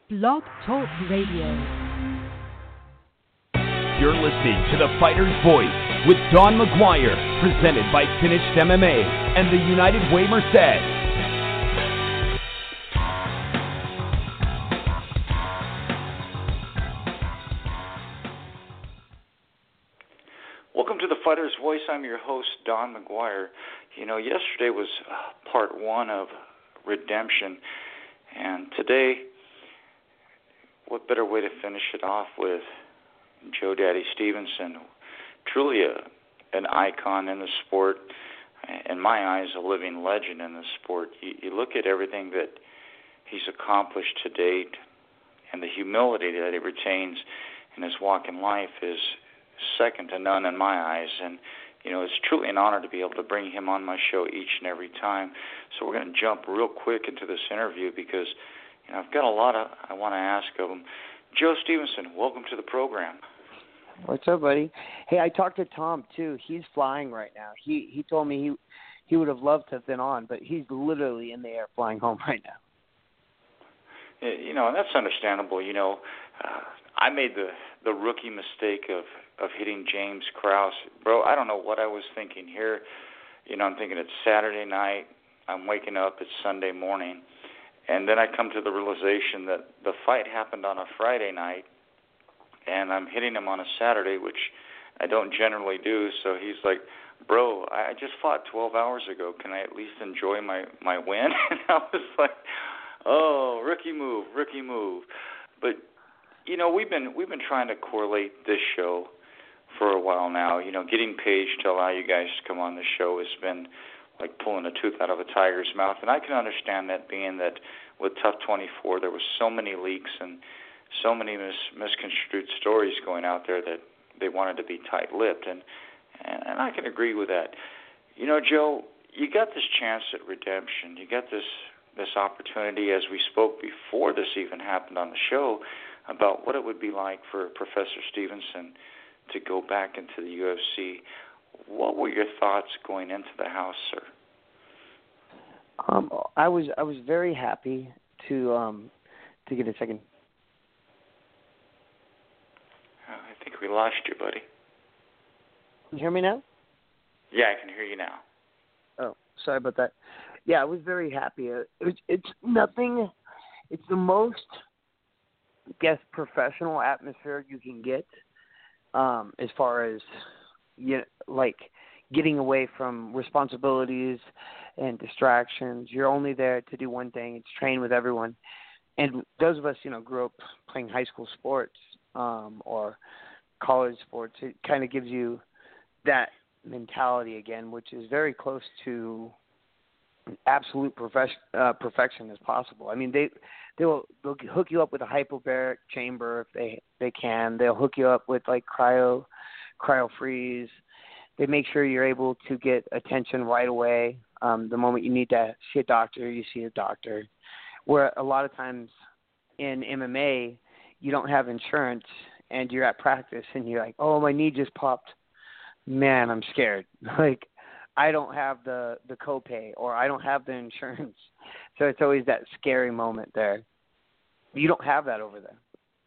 Blog Talk Radio. You're listening to The Fighter's Voice with Don McGuire, presented by Finished MMA and the United Way Merced. Welcome to The Fighter's Voice. I'm your host, Don McGuire. You know, yesterday was part one of Redemption, and today, what better way to finish it off with Joe Daddy Stevenson, truly an icon in the sport, in my eyes, a living legend in the sport. You look at everything that he's accomplished to date, and the humility that he retains in his walk in life is second to none in my eyes. And, you know, it's truly an honor to be able to bring him on my show each and every time. So we're going to jump real quick into this interview because, you know, I've got a lot I want to ask of him. Joe Stevenson, welcome to the program. What's up, buddy? Hey, I talked to Tom, too. He's flying right now. He told me he would have loved to have been on, but he's literally in the air flying home right now. You know, and that's understandable. You know, I made the rookie mistake of hitting James Krause. Bro, I don't know what I was thinking here. You know, I'm thinking it's Saturday night. I'm waking up. It's Sunday morning. And then I come to the realization that the fight happened on a Friday night, and I'm hitting him on a Saturday, which I don't generally do. So he's like, bro, I just fought 12 hours ago. Can I at least enjoy my win? And I was like, oh, rookie move. But, you know, we've been trying to correlate this show for a while now. You know, getting Paige to allow you guys to come on the show has been like pulling a tooth out of a tiger's mouth. And I can understand that, being that with Tough 24, there was so many leaks and so many misconstrued stories going out there that they wanted to be tight-lipped. And I can agree with that. You know, Joe, you got this chance at Redemption. You got this opportunity, as we spoke before this even happened on the show, about what it would be like for Professor Stevenson to go back into the UFC. What were your thoughts going into the house, sir? I was very happy to get a second. I think we lost you, buddy. Can you hear me now? Yeah, I can hear you now. Oh, sorry about that. Yeah, I was very happy. It's nothing. It's the most, I guess, professional atmosphere you can get, as far as, you know, like getting away from responsibilities and distractions. You're only there to do one thing. It's train with everyone. And those of us, you know, grew up playing high school sports or college sports. It kind of gives you that mentality again, which is very close to absolute perfection as possible. I mean, they'll hook you up with a hyperbaric chamber if they can. They'll hook you up with like cryo freeze. They make sure you're able to get attention right away. The moment you need to see a doctor, you see a doctor. Where a lot of times in MMA, you don't have insurance and you're at practice and you're like, oh, my knee just popped. Man, I'm scared. Like, I don't have the copay, or I don't have the insurance. So it's always that scary moment there. You don't have that over there.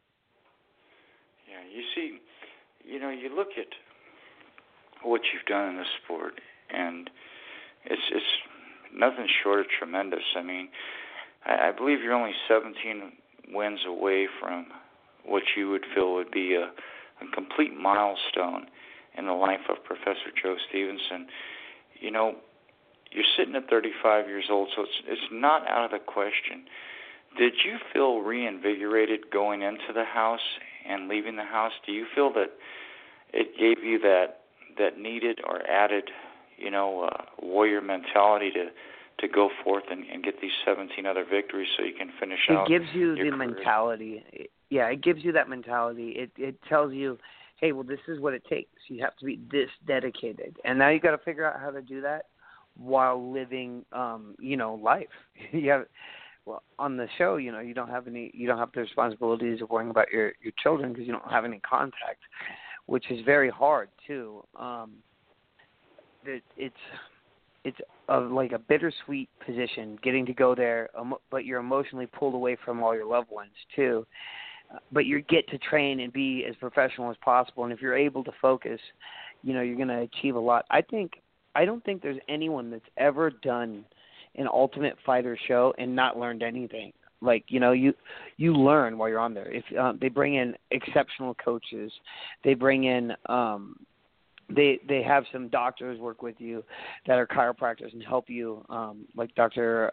Yeah, you see, you know, you look at what you've done in the sport, and it's nothing short of tremendous. I mean, I believe you're only 17 wins away from what you would feel would be a complete milestone in the life of Professor Joe Stevenson. You know, you're sitting at 35 years old, so it's not out of the question. Did you feel reinvigorated going into the house and leaving the house? Do you feel that it gave you that needed or added, you know, warrior mentality to go forth and get these 17 other victories so you can finish out? It gives you the career? mentality. Yeah, it gives you that mentality. It tells you, hey, well, this is what it takes. You have to be this dedicated. And now you got to figure out how to do that while living, you know, life. You have, well, on the show, you know, you don't have the responsibilities of worrying about your children because you don't have any contact, which is very hard too. it's like a bittersweet position, getting to go there, but you're emotionally pulled away from all your loved ones too. But you get to train and be as professional as possible, and if you're able to focus, you're going to achieve a lot. I don't think there's anyone that's ever done an Ultimate Fighter show and not learned anything. Like, you learn while you're on there. If they bring in exceptional coaches, they bring in they have some doctors work with you that are chiropractors and help you, like Dr.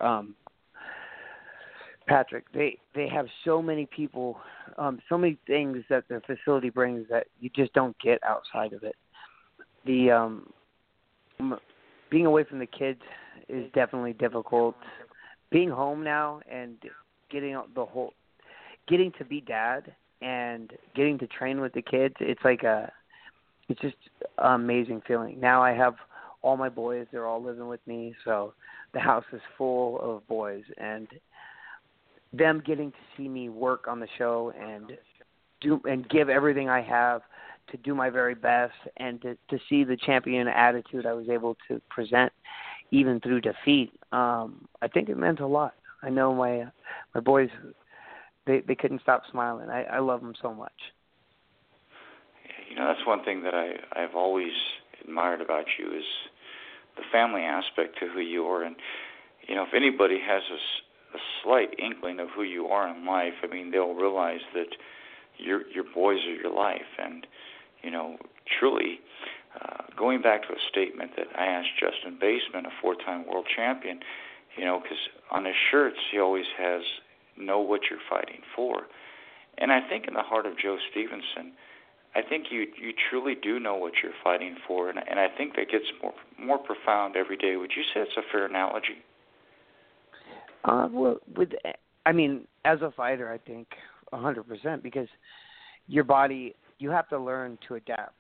Patrick. They have so many people, so many things that the facility brings that you just don't get outside of it. The being away from the kids is definitely difficult. Being home now and getting to be dad and getting to train with the kids, it's just an amazing feeling. Now I have all my boys, they're all living with me, so the house is full of boys, and them getting to see me work on the show and give everything I have to do my very best, and to see the champion attitude I was able to present even through defeat, I think it meant a lot. I know my boys, they couldn't stop smiling. I love them so much. That's one thing that I've always admired about you is the family aspect to who you are. And, if anybody has a slight inkling of who you are in life, they'll realize that your boys are your life. And, truly, going back to a statement that I asked Justin Baseman, a 4-time world champion, because on his shirts he always has, know what you're fighting for. And I think in the heart of Joe Stevenson, I think you truly do know what you're fighting for, and I think that gets more profound every day. Would you say it's a fair analogy? As a fighter, I think 100%, because your body, you have to learn to adapt.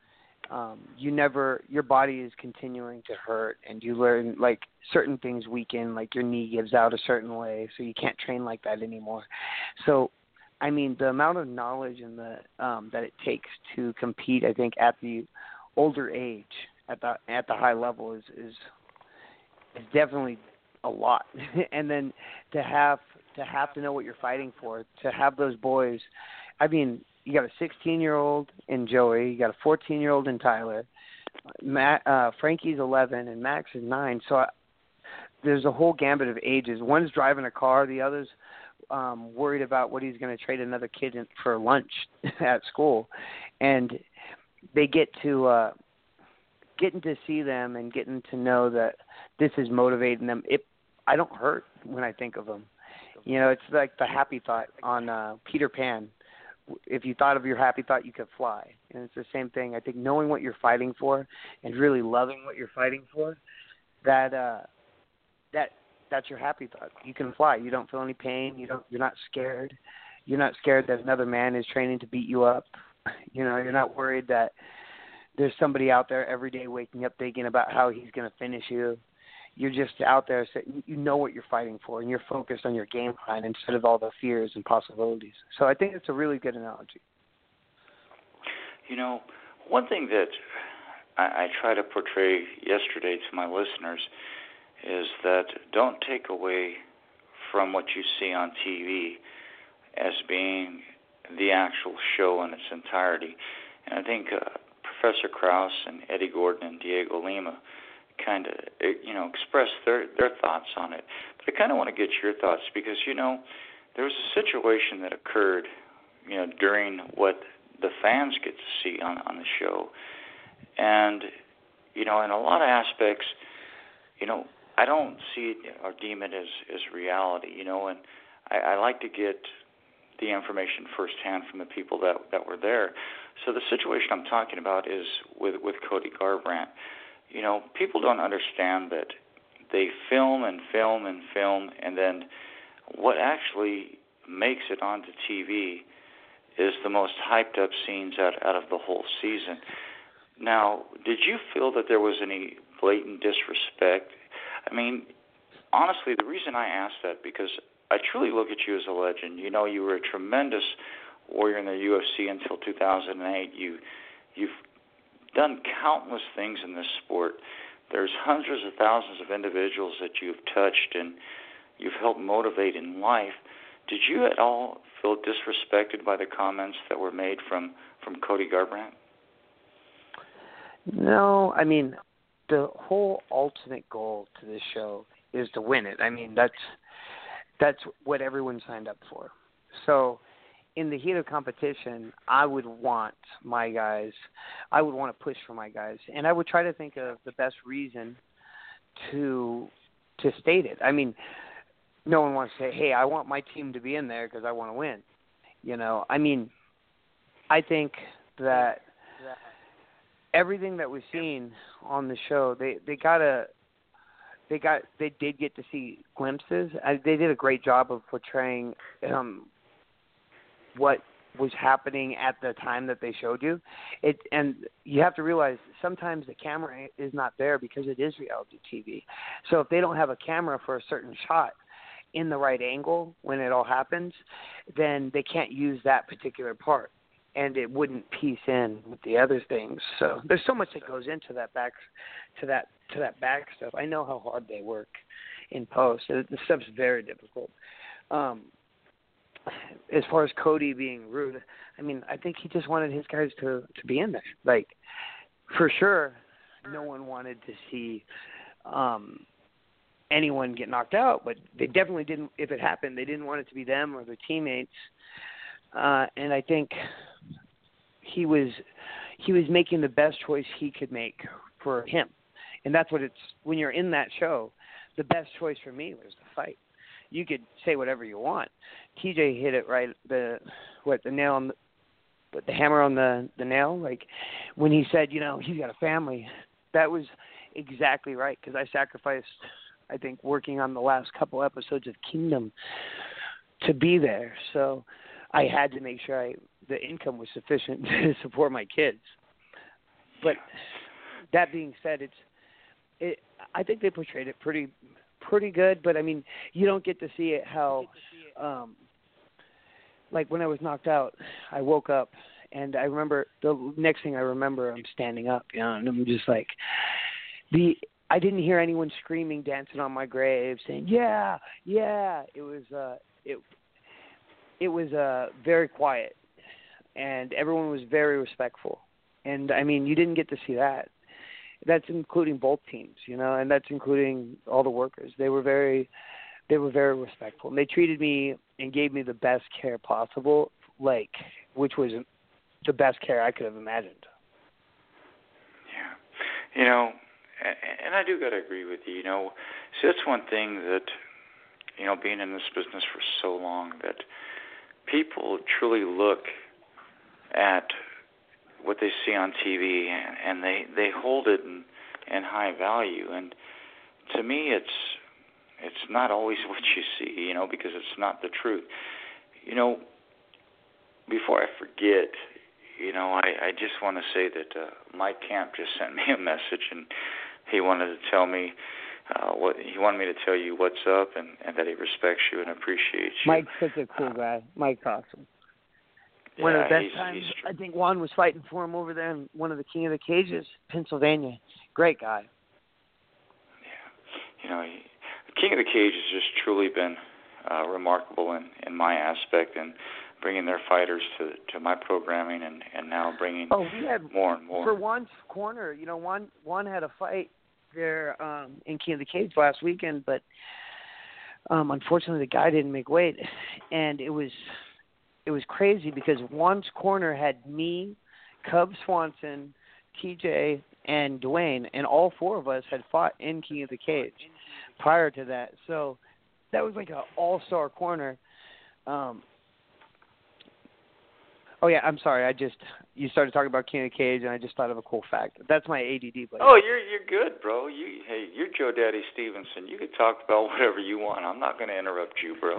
Your body is continuing to hurt, and you learn, like, certain things weaken, like your knee gives out a certain way, so you can't train like that anymore. So, the amount of knowledge and that it takes to compete, I think, at the older age, at the high level, is definitely a lot. And then to have to know what you're fighting for, to have those boys. You got a 16-year-old in Joey, you got a 14-year-old in Tyler, Frankie's 11, and Max is 9. So there's a whole gambit of ages. One's driving a car, the other's worried about what he's going to trade another kid in for lunch at school, and they getting to see them and getting to know that this is motivating them. I don't hurt when I think of them. It's like the happy thought on Peter Pan. If you thought of your happy thought, you could fly. And it's the same thing. I think knowing what you're fighting for and really loving what you're fighting for, that's your happy thought. You can fly. You don't feel any pain. You're not scared. You're not scared that another man is training to beat you up. You're not worried that there's somebody out there every day waking up thinking about how he's going to finish you. You're just out there, so you know what you're fighting for, and you're focused on your game plan instead of all the fears and possibilities. So I think it's a really good analogy. One thing that I try to portray yesterday to my listeners is that don't take away from what you see on TV as being the actual show in its entirety. And I think Professor Krause and Eddie Gordon and Diego Lima kind of, express their thoughts on it. But I kind of want to get your thoughts because, there was a situation that occurred, during what the fans get to see on the show. And, in a lot of aspects, I don't see it or deem it as reality, and I like to get the information firsthand from the people that were there. So the situation I'm talking about is with Cody Garbrandt. People don't understand that they film and film and film, and then what actually makes it onto TV is the most hyped up scenes out of the whole season. Now, did you feel that there was any blatant disrespect? Honestly, the reason I ask that, because I truly look at you as a legend. You were a tremendous warrior in the UFC until 2008. You've done countless things in this sport, there's hundreds of thousands of individuals that you've touched and you've helped motivate in life. Did you at all feel disrespected by the comments that were made from Cody Garbrandt? No, I mean, the whole ultimate goal to this show is to win it. I mean, that's what everyone signed up for. So in the heat of competition, I would want my guys, I would want to push for my guys, and I would try to think of the best reason to state it. I mean, no one wants to say, hey, I want my team to be in there because I want to win. You know, I mean, I think that everything that was seen on the show, they did get to see glimpses. They did a great job of portraying what was happening at the time that they showed you. And you have to realize sometimes the camera is not there because it is reality TV. So if they don't have a camera for a certain shot in the right angle when it all happens, then they can't use that particular part, and it wouldn't piece in with the other things. So there's so much that goes into that back stuff. I know how hard they work in post. The stuff's very difficult. As far as Cody being rude, I mean, I think he just wanted his guys to be in there. Like, for sure, no one wanted to see anyone get knocked out, but they definitely didn't. If it happened, they didn't want it to be them or their teammates. And I think he was making the best choice he could make for him. And that's what it's, when you're in that show, the best choice for me was to fight. You could say whatever you want. TJ hit it right, the hammer on the nail. Like when he said, you know, he's got a family, that was exactly right, because I sacrificed, I think, working on the last couple episodes of Kingdom to be there. So I had to make sure the income was sufficient to support my kids. But that being said, I think they portrayed it pretty good. But I mean, you don't get to see it how, like when I was knocked out, I woke up and I remember the next thing I remember, I'm standing up, you know, and I'm just like, I didn't hear anyone screaming, dancing on my grave, saying yeah. It was very quiet, and everyone was very respectful. And, I mean, you didn't get to see that. That's including both teams, you know, and that's including all the workers. They were very respectful. And they treated me and gave me the best care possible, which was the best care I could have imagined. Yeah. You know, and I do got to agree with you. You know, see, that's one thing that, you know, being in this business for so long, that people truly look at what they see on TV and they hold it in high value. And to me, it's not always what you see, you know, because it's not the truth. You know, before I forget, you know, I just want to say that Mike Camp just sent me a message, and he wanted to tell me he wanted me to tell you what's up and that he respects you and appreciates you. Mike's such a cool guy. Mike's awesome. One of the best times, I think Juan was fighting for him over there in one of the King of the Cages, Pennsylvania. Great guy. Yeah. You know, King of the Cage has just truly been remarkable in my aspect, and bringing their fighters to my programming and now bringing more and more. For Juan's corner, you know, Juan had a fight there in King of the Cage last weekend, but unfortunately the guy didn't make weight, and it was crazy because Juan's corner had me, Cub Swanson, TJ, and Dwayne, and all four of us had fought in King of the Cage prior to that. So that was like an all-star corner. Oh, yeah, I'm sorry. You started talking about King of the Cage, and I just thought of a cool fact. That's my ADD, buddy. Oh, you're good, bro. You're Joe Daddy Stevenson. You can talk about whatever you want. I'm not going to interrupt you, bro.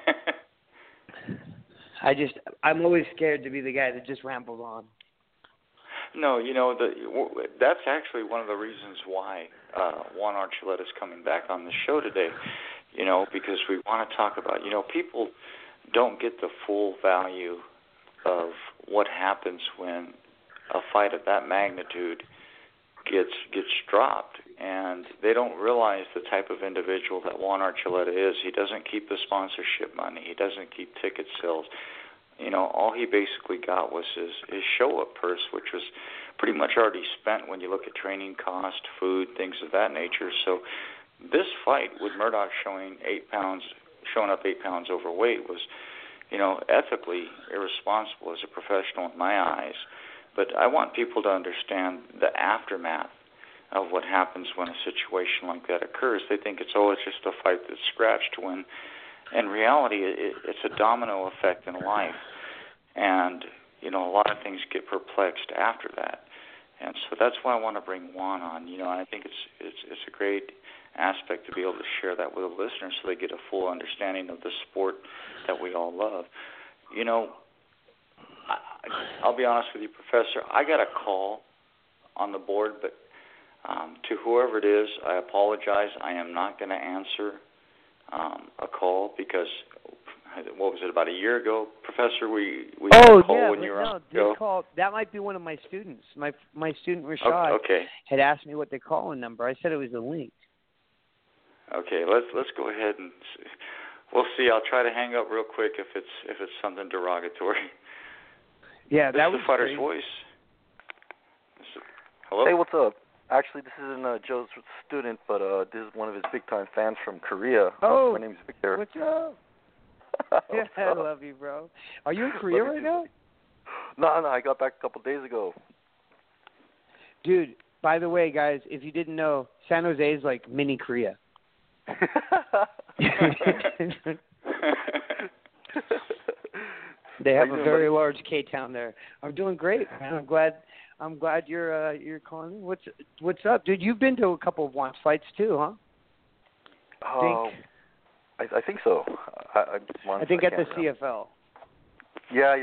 I'm always scared to be the guy that just rambles on. No, you know, that's actually one of the reasons why Juan Archuleta is coming back on the show today, you know, because we want to talk about, you know, people don't get the full value of what happens when a fight of that magnitude gets dropped, and they don't realize the type of individual that Juan Archuleta is. He doesn't keep the sponsorship money. He doesn't keep ticket sales. All he basically got was his show-up purse, which was pretty much already spent when you look at training cost, food, things of that nature. So this fight with Murdoch showing up 8 pounds overweight was, ethically irresponsible as a professional in my eyes. But I want people to understand the aftermath of what happens when a situation like that occurs. They think it's just a fight that's scratched, when in reality it's a domino effect in life. And, a lot of things get perplexed after that. And so that's why I want to bring Juan on. I think it's a great aspect to be able to share that with the listeners so they get a full understanding of the sport that we all love. I'll be honest with you, Professor, I got a call on the board, but to whoever it is, I apologize. I am not going to answer a call because, what was it, about a year ago, Professor, we had a call when you were on the show? Call, that might be one of my students. My student, Rashad, had asked me what the call-in number. I said it was a link. Okay, let's go ahead and we'll see. I'll try to hang up real quick if it's something derogatory. Yeah, this that is was the Fighter's crazy. Voice. Hello? Hey, what's up? Actually, this isn't Joe's student, but this is one of his big-time fans from Korea. Oh, my name's Victor. What's up? Yeah, I love you, bro. Are you in Korea right now? No, I got back a couple days ago. Dude, by the way, guys, if you didn't know, San Jose is like mini Korea. They have a very large K-town there. I'm doing great, man. I'm glad you're calling me. What's up, dude? You've been to a couple of Juan's fights too, huh? I think so. I think at the CFL. Yeah.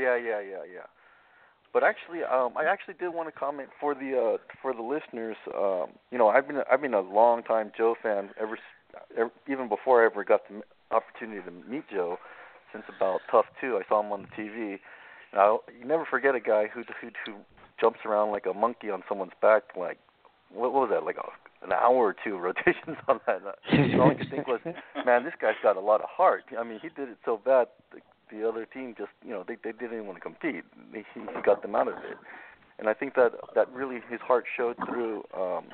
But actually, I actually did want to comment for the listeners. I've been a long time Joe fan even before I ever got the opportunity to meet Joe. Since about Tough 2, I saw him on the TV. Now, you never forget a guy who jumps around like a monkey on someone's back. Like, what was that? Like an hour or two rotations on that. All I could think was, man, this guy's got a lot of heart. I mean, he did it so bad. The other team just, they didn't even want to compete. He got them out of it. And I think that really his heart showed through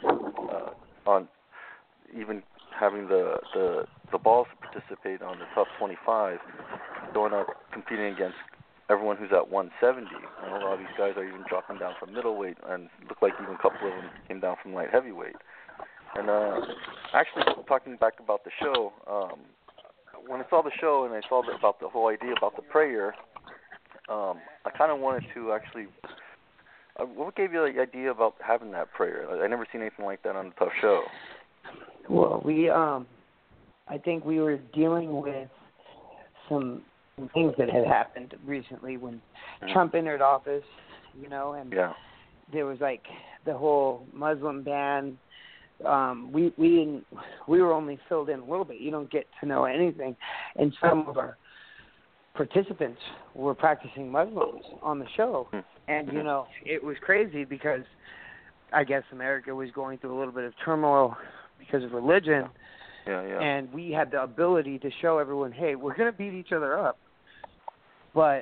on even having the balls to participate on the Tough 25, going out competing against everyone who's at 170. And a lot of these guys are even dropping down from middleweight, and look like even a couple of them came down from light heavyweight. And actually, talking back about the show, when I saw the show and I saw about the whole idea about the prayer, I kind of wanted to actually. What gave you the idea about having that prayer? I never seen anything like that on the Tough show. Well, I think we were dealing with some things that had happened recently when Trump entered office, and there was like the whole Muslim ban. We were only filled in a little bit. You don't get to know anything, and some of our participants were practicing Muslims on the show, and it was crazy because I guess America was going through a little bit of turmoil because of religion. Yeah. And we had the ability to show everyone, hey, we're going to beat each other up, but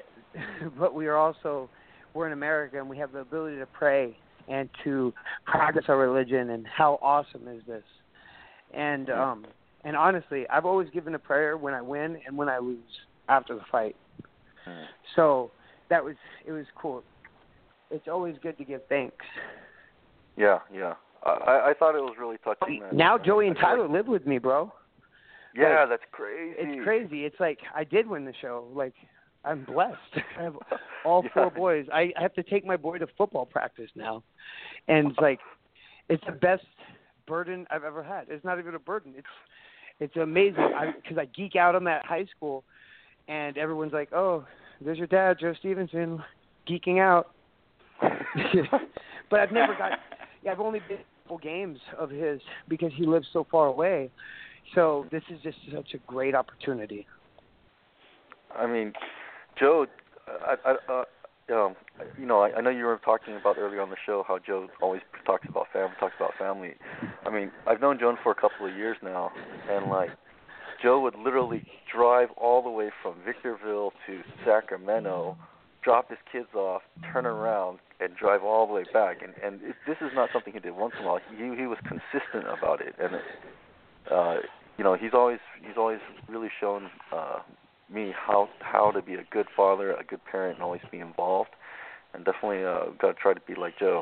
we're in America and we have the ability to pray and to practice our religion, and how awesome is this? And honestly, I've always given a prayer when I win and when I lose after the fight. So it was cool. It's always good to give thanks. Yeah. I thought it was really touching. Now Joey and Tyler live with me, bro. Yeah, like, that's crazy. It's crazy. It's like I did win the show. Like, I'm blessed. I have all four boys. I have to take my boy to football practice now. And it's like, it's the best burden I've ever had. It's not even a burden. It's amazing because I geek out on that high school, and everyone's like, oh, there's your dad, Joe Stevenson, geeking out. But I've only been a couple games of his because he lives so far away. So this is just such a great opportunity. I mean, Joe, I know you were talking about earlier on the show how Joe always talks about family. I mean, I've known Joan for a couple of years now, and like Joe would literally drive all the way from Victorville to Sacramento, drop his kids off, turn around, and drive all the way back. And this is not something he did once in a while. He was consistent about it, and you know, he's always really shown me how to be a good father, a good parent, and always be involved. And definitely got to try to be like Joe.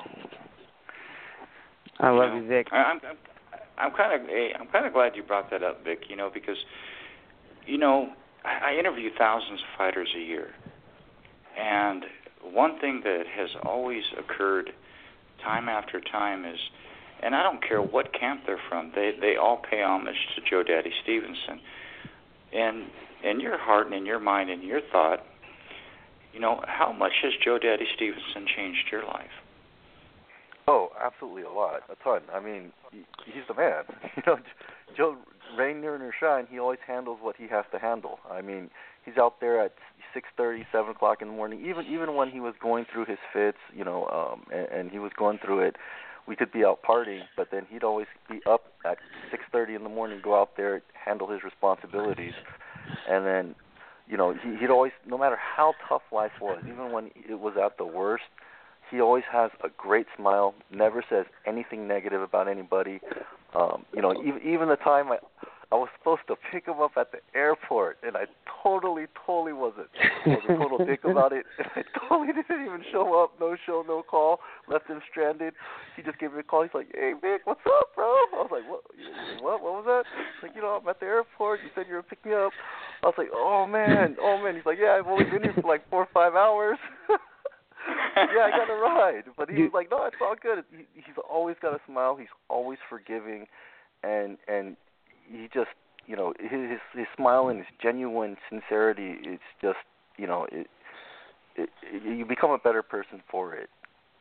I love you, Vic. I'm kind of glad you brought that up, Vic. You know, because you know I interview thousands of fighters a year, and one thing that has always occurred time after time is, and I don't care what camp they're from, they all pay homage to Joe Daddy Stevenson. And in your heart and in your mind and your thought, you know, how much has Joe Daddy Stevenson changed your life? Oh, absolutely a lot, a ton. I mean, he's the man. You know, Joe, rain, or shine, he always handles what he has to handle. I mean, he's out there at 6:30, 7 o'clock in the morning. Even when he was going through his fits, you know, and he was going through it, we could be out partying, but then he'd always be up at 6:30 in the morning, go out there, handle his responsibilities, and then, you know, he'd always, no matter how tough life was, even when it was at the worst, he always has a great smile, never says anything negative about anybody. You know, even the time I was supposed to pick him up at the airport, and I totally wasn't. I was a total dick about it. I totally didn't even show up. No show, no call. Left him stranded. He just gave me a call. He's like, "Hey, Vic, what's up, bro?" I was like, What was that? He's like, "You know, I'm at the airport. You said you were going to pick me up." I was like, oh, man. He's like, "Yeah, I've only been here for like 4 or 5 hours." Yeah, I got a ride. But he was like, "No, it's all good." He's always got a smile. He's always forgiving. And he just, you know, his smile and his genuine sincerity, it's just, you know, you become a better person for it.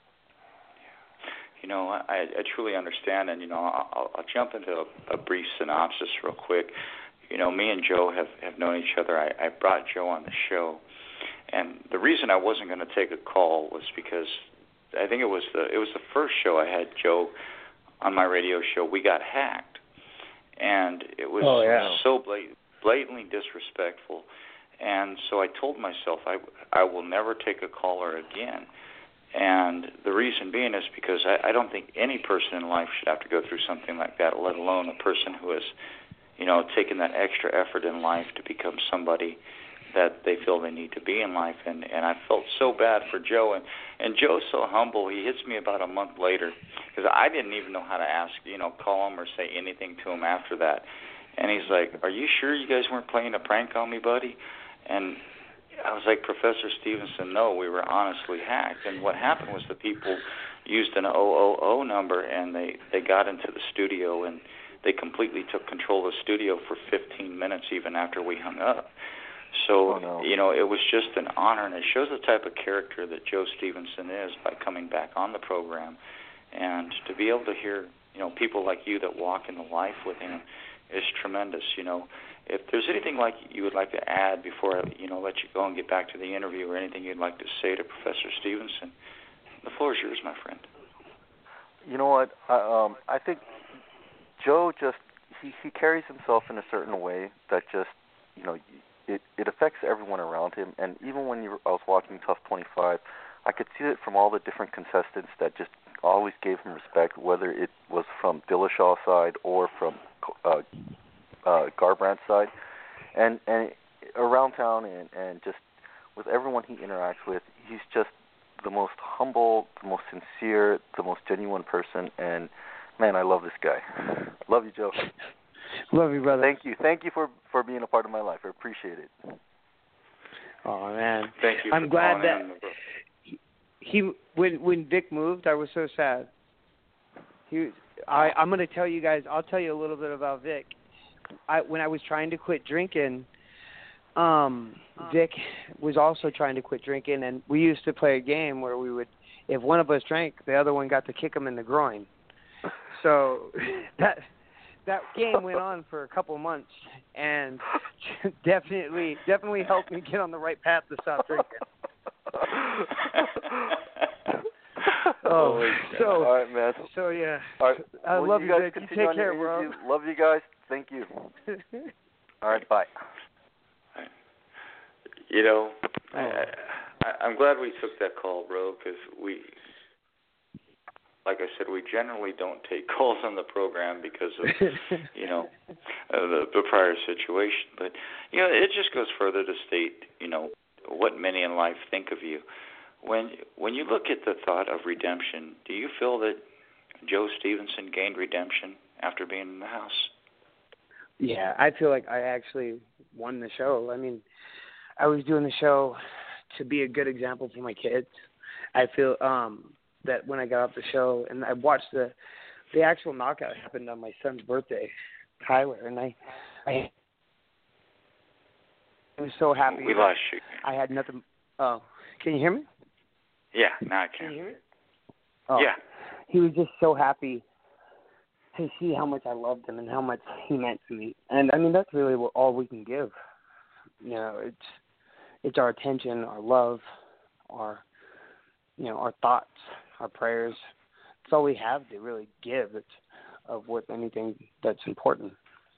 You know, I truly understand, and, you know, I'll jump into a brief synopsis real quick. You know, me and Joe have known each other. I brought Joe on the show, and the reason I wasn't going to take a call was because I think it was the first show I had Joe on my radio show. We got hacked, and it was so blatantly disrespectful. And so I told myself I will never take a caller again. And the reason being is because I don't think any person in life should have to go through something like that, let alone a person who has, you know, taken that extra effort in life to become somebody that they feel they need to be in life. And I felt so bad for Joe. And Joe's so humble. He hits me about a month later because I didn't even know how to ask, you know, call him or say anything to him after that. And he's like, "Are you sure you guys weren't playing a prank on me, buddy?" And I was like, "Professor Stevenson, no, we were honestly hacked." And what happened was the people used an 000 number, and they got into the studio, and they completely took control of the studio for 15 minutes even after we hung up. So, you know, it was just an honor, and it shows the type of character that Joe Stevenson is by coming back on the program. And to be able to hear, you know, people like you that walk in the life with him is tremendous, you know. If there's anything like you would like to add before I, you know, let you go and get back to the interview, or anything you'd like to say to Professor Stevenson, the floor is yours, my friend. You know what? I think Joe just he carries himself in a certain way that just, you know, it affects everyone around him. And even when I was watching Tough 25, I could see it from all the different contestants that just always gave him respect, whether it was from Dillashaw's side or from Garbrandt's side, and around town, and just with everyone he interacts with, he's just the most humble, the most sincere, the most genuine person. And man, I love this guy. Love you, Joe. Love you, brother. Thank you for being a part of my life. I appreciate it. Oh man, thank you. I'm glad that when Vic moved, I was so sad. I'm going to tell you guys. I'll tell you a little bit about Vic. When I was trying to quit drinking, Vic was also trying to quit drinking, and we used to play a game where we would, if one of us drank, the other one got to kick him in the groin. So that game went on for a couple months, and definitely helped me get on the right path to stop drinking. Oh, so all right, man. So yeah. All right. I well, love you you, guys Vic. You continue take on your care, bro. interview. Love you guys. Thank you. All right, bye. You know, I'm glad we took that call, bro, because like I said, we generally don't take calls on the program because of, the prior situation. But, it just goes further to state, what many in life think of you. When you look at the thought of redemption, do you feel that Joe Stevenson gained redemption after being in the house? Yeah, I feel like I actually won the show. I mean, I was doing the show to be a good example for my kids. I feel that when I got off the show and I watched the actual knockout happened on my son's birthday, Tyler, and I was so happy. We lost you. I had nothing. Oh, can you hear me? Yeah, now I can. Can you hear me? Oh, yeah. He was just so happy to see how much I loved him and how much he meant to me. And I mean, that's really all we can give. It's our attention, our love, our thoughts, our prayers. It's all we have to really give. It's of worth anything that's important.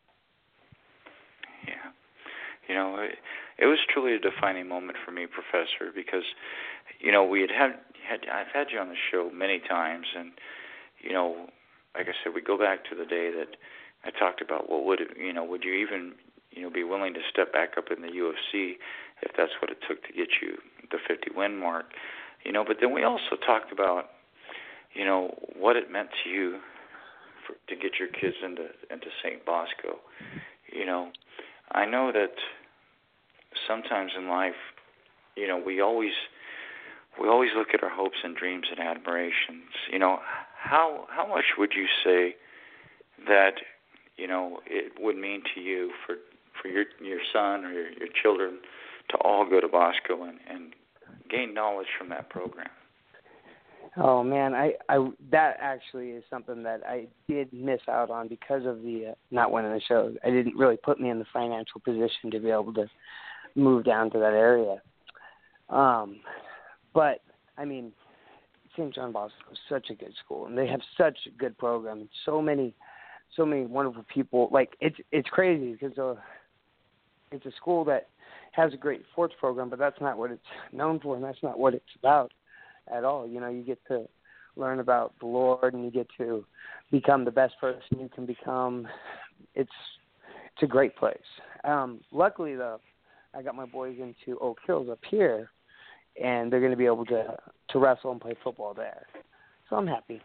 Yeah. It was truly a defining moment for me, Professor, because, I've had you on the show many times, and, like I said, we go back to the day that I talked about would you even, be willing to step back up in the UFC if that's what it took to get you the 50-win mark, but then we also talked about, what it meant to you to get your kids into St. Bosco. I know that sometimes in life, we always look at our hopes and dreams and admirations. How much would you say that it would mean to you for your son or your children to all go to Bosco and gain knowledge from that program? Oh man, I that actually is something that I did miss out on because of the not winning the show. I didn't really put me in the financial position to be able to move down to that area. But I mean, St. John Bosco is such a good school, and they have such a good program. And so many wonderful people. Like it's crazy because it's a school that has a great sports program, but that's not what it's known for, and that's not what it's about at all. You get to learn about the Lord, and you get to become the best person you can become. It's a great place. Luckily, though, I got my boys into Oak Hills up here, and they're going to be able to wrestle and play football there. So I'm happy.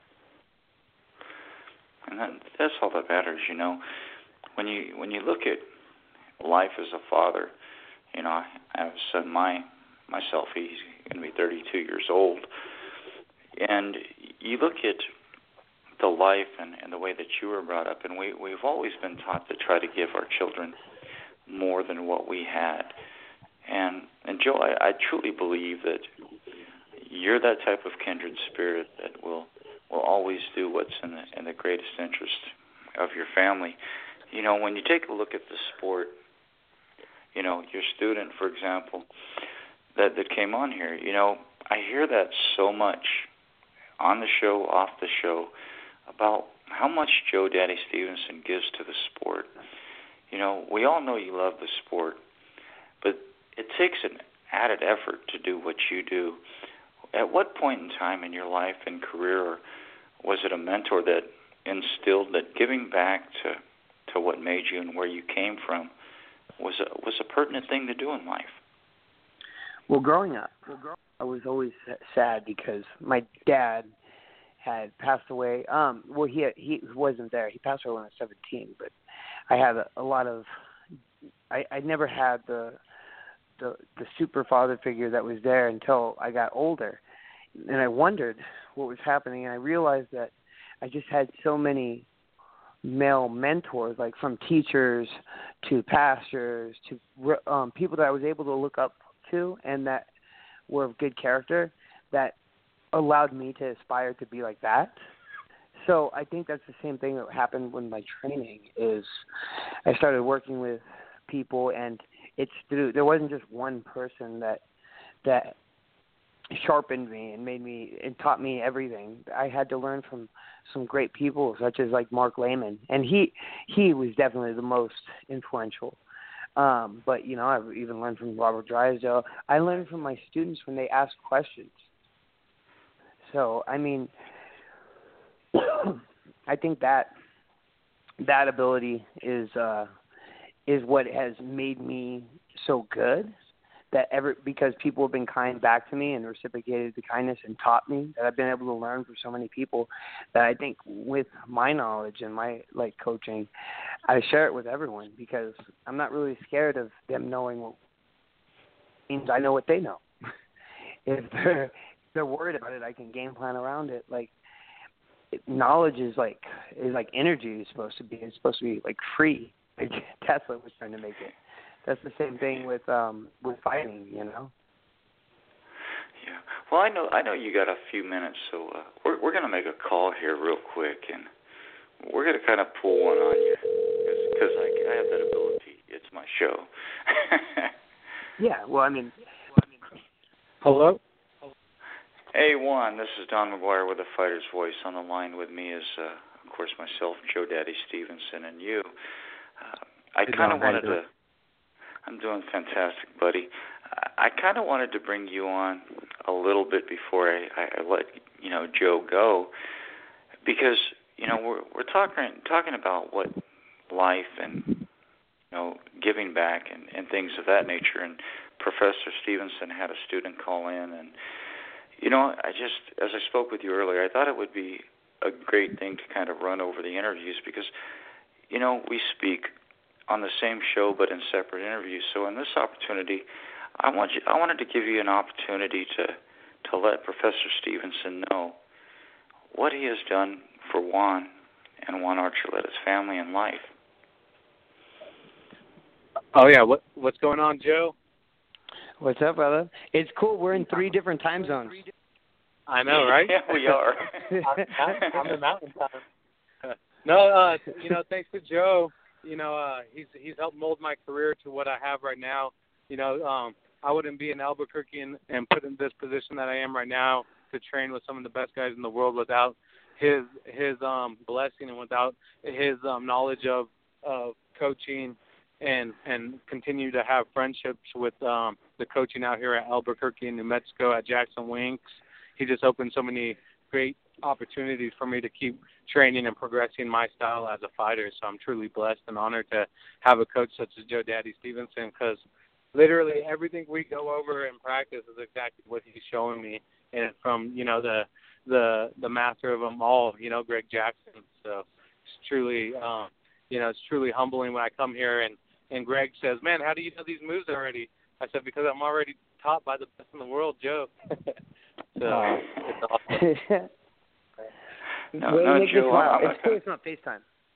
And that's all that matters, When you look at life as a father, I have a son myself. He's going to be 32 years old, and you look at the life and the way that you were brought up, and we've always been taught to try to give our children more than what we had. And Joe, I truly believe that you're that type of kindred spirit that will always do what's in the greatest interest of your family. When you take a look at the sport, your student, for example, that came on here, I hear that so much on the show, off the show, about how much Joe Daddy Stevenson gives to the sport. We all know you love the sport, but it takes an added effort to do what you do. At what point in time in your life and career was it a mentor that instilled that giving back to what made you and where you came from was a pertinent thing to do in life? Well, growing up, I was always sad because my dad had passed away. Well, he wasn't there. He passed away when I was 17, but I had a lot of. I never had the super father figure that was there until I got older, and I wondered what was happening. And I realized that I just had so many male mentors, like from teachers to pastors to people that I was able to look up to and that were of good character, that allowed me to aspire to be like that. So I think that's the same thing that happened with my training. Is I started working with people, and it's through. There wasn't just one person that sharpened me and taught me everything. I had to learn from some great people such as like Mark Lehman, and he was definitely the most influential. But you know, I've even learned from Robert Drysdale. I learned from my students when they ask questions. So I mean, I think that ability is what has made me so good. Because people have been kind back to me and reciprocated the kindness and taught me, that I've been able to learn from so many people, that I think with my knowledge and my coaching, I share it with everyone because I'm not really scared of them knowing what means. I know what they know. If they're worried about it, I can game plan around it. Knowledge is like energy is supposed to be. It's supposed to be free. Like Tesla was trying to make it. That's the same thing with fighting, you know. Yeah. Well, I know you got a few minutes, so we're going to make a call here real quick, and we're going to kind of pull one on you because I have that ability. It's my show. Yeah. Well, I mean. Hello. Hey, Juan. This is Don McGuire with the Fighter's Voice. On the line with me is, of course, myself, Joe Daddy Stevenson, and you. I kind of wanted to. I'm doing fantastic, buddy. I kind of wanted to bring you on a little bit before I let Joe go, because we're talking about what life and giving back and things of that nature. And Professor Stevenson had a student call in, and I just, as I spoke with you earlier, I thought it would be a great thing to kind of run over the interviews because we speak on the same show but in separate interviews. So in this opportunity, I wanted to give you an opportunity to let Professor Stevenson know what he has done for Juan and Juan Archuleta's family and life. Oh yeah, what's going on, Joe? What's up, brother? It's cool. We're in 3 different time zones. I know, right? Yeah, we are. I'm in Mountain Time. No, thanks to Joe. He's helped mold my career to what I have right now. I wouldn't be in Albuquerque and put in this position that I am right now to train with some of the best guys in the world without his blessing and without his knowledge of coaching and continue to have friendships with the coaching out here at Albuquerque in New Mexico at Jackson Winks. He just opened so many great opportunities for me to keep training and progressing my style as a fighter. So I'm truly blessed and honored to have a coach such as Joe Daddy Stevenson, because literally everything we go over in practice is exactly what he's showing me, and from the master of them all, Greg Jackson. So it's truly it's truly humbling when I come here and Greg says, "Man, how do you know these moves already?" I said, "Because I'm already taught by the best in the world, Joe." So it's awesome. No, Joe, it's not FaceTime.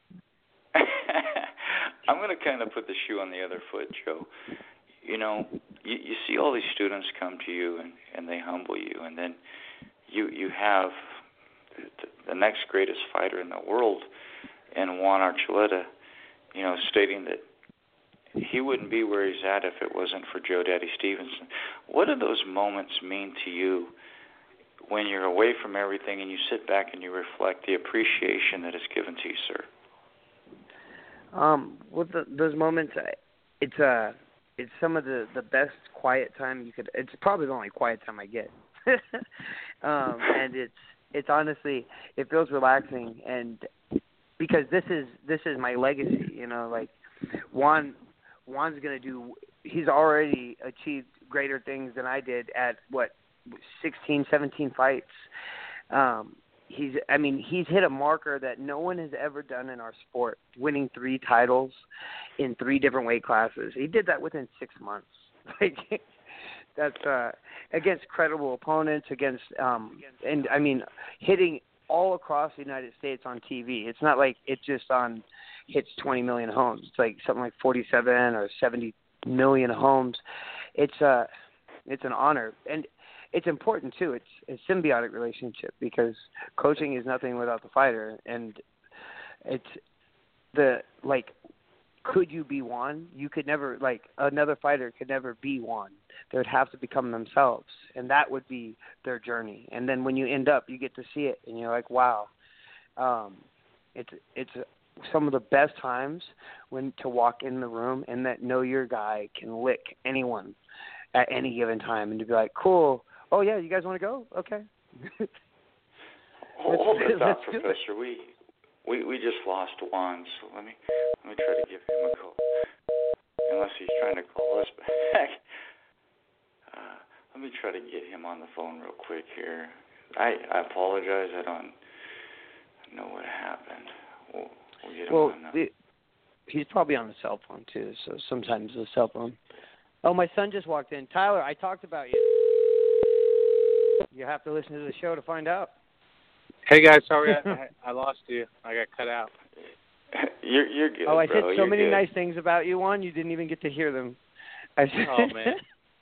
I'm going to kind of put the shoe on the other foot, Joe. You see all these students come to you and they humble you, and then you have the next greatest fighter in the world, and Juan Archuleta, stating that he wouldn't be where he's at if it wasn't for Joe Daddy Stevenson. What do those moments mean to you when you're away from everything and you sit back and you reflect the appreciation that is given to you, sir? With those moments, it's some of the best quiet time you could. It's probably the only quiet time I get, and it's honestly, it feels relaxing, and because this is my legacy, Juan's gonna do. He's already achieved greater things than I did at 16, 17 fights. He's hit a marker that no one has ever done in our sport, winning 3 titles in 3 different weight classes. He did that within 6 months. That's against credible opponents, hitting all across the United States on TV. It's not like it just hits 20 million homes. It's like something like 47 or 70 million homes. It's an honor, and it's important too. It's a symbiotic relationship because coaching is nothing without the fighter, and it's could you be one? You could never, like, another fighter could never be one. They would have to become themselves, and that would be their journey. And then when you end up, you get to see it, and you're like, wow. It's some of the best times when to walk in the room and that know your guy can lick anyone at any given time, and to be like, cool. Oh yeah, you guys want to go? Okay. Hold it, thought, Professor. We just lost Juan, so let me try to give him a call. Unless he's trying to call us back. Let me try to get him on the phone real quick here. I apologize. I don't know what happened. We'll get him on now. He's probably on the cell phone too, so sometimes the cell phone. Oh, my son just walked in. Tyler, I talked about you. You have to listen to the show to find out. Hey guys, sorry I lost you. I got cut out. You're good. Oh, I bro. said so You're many good. nice things about you, Juan. You didn't even get to hear them. Oh man.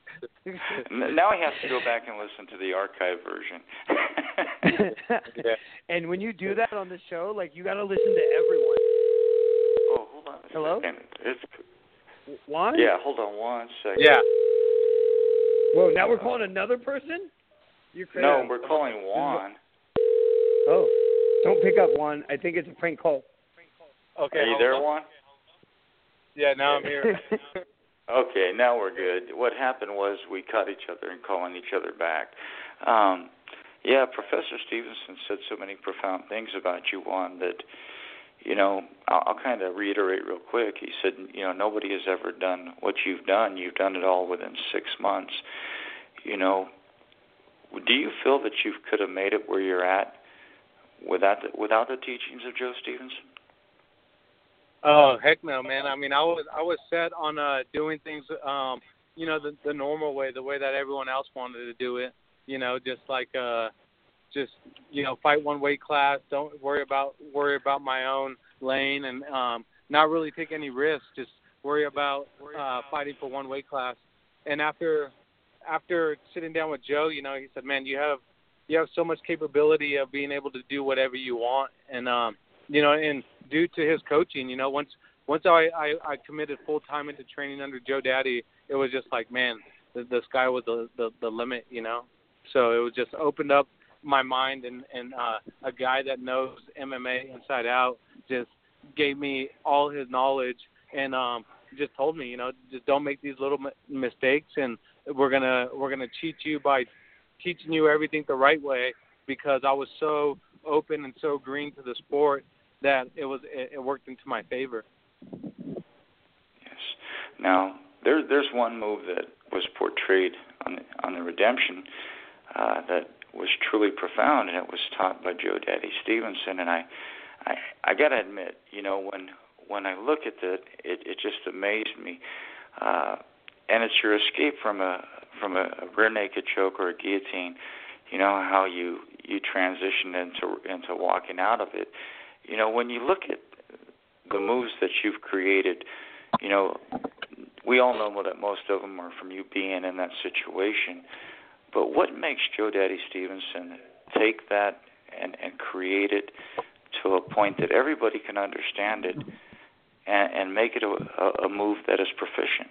Now I have to go back and listen to the archive version. Yeah. And when you do that on the show, like, you got to listen to everyone. Oh, hold on. Hello? It's Juan? Yeah, hold on one second. Yeah. Whoa, now we're calling another person? You're crazy. No, we're calling Juan. Oh, don't pick up, Juan. I think it's a prank call. Okay. Are you there, Juan? Yeah, now I'm here. Okay, now we're good. What happened was we caught each other and calling each other back. Yeah, Professor Stevenson said so many profound things about you, Juan, that, you know, I'll kind of reiterate real quick. He said, you know, nobody has ever done what you've done. You've done it all within 6 months. You know, do you feel that you could have made it where you're at without the teachings of Joe Stevenson? Oh, heck no, man. I mean, I was set on doing things, you know, the normal way, the way that everyone else wanted to do it. You know, just like, you know, fight one weight class. Don't worry about my own lane, and not really take any risks. Just worry about fighting for one weight class. And after sitting down with Joe, you know, he said, man, you have so much capability of being able to do whatever you want, and you know, and due to his coaching, you know, once I committed full time into training under Joe Daddy, it was just like, man, the sky was the limit, you know. So it was just opened up my mind, and a guy that knows MMA inside out just gave me all his knowledge, and just told me, you know, just don't make these little mistakes, and we're gonna cheat you by teaching you everything the right way, because I was so open and so green to the sport that it worked into my favor. Yes. Now there's one move that was portrayed on the Redemption that was truly profound, and it was taught by Joe Daddy Stevenson. And I got to admit, you know, when I look at it just amazed me. And it's your escape from a rear naked choke or a guillotine. You know how you transition into walking out of it. You know, when you look at the moves that you've created, you know, we all know that most of them are from you being in that situation. But what makes Joe Daddy Stevenson take that and create it to a point that everybody can understand it and make it a move that is proficient?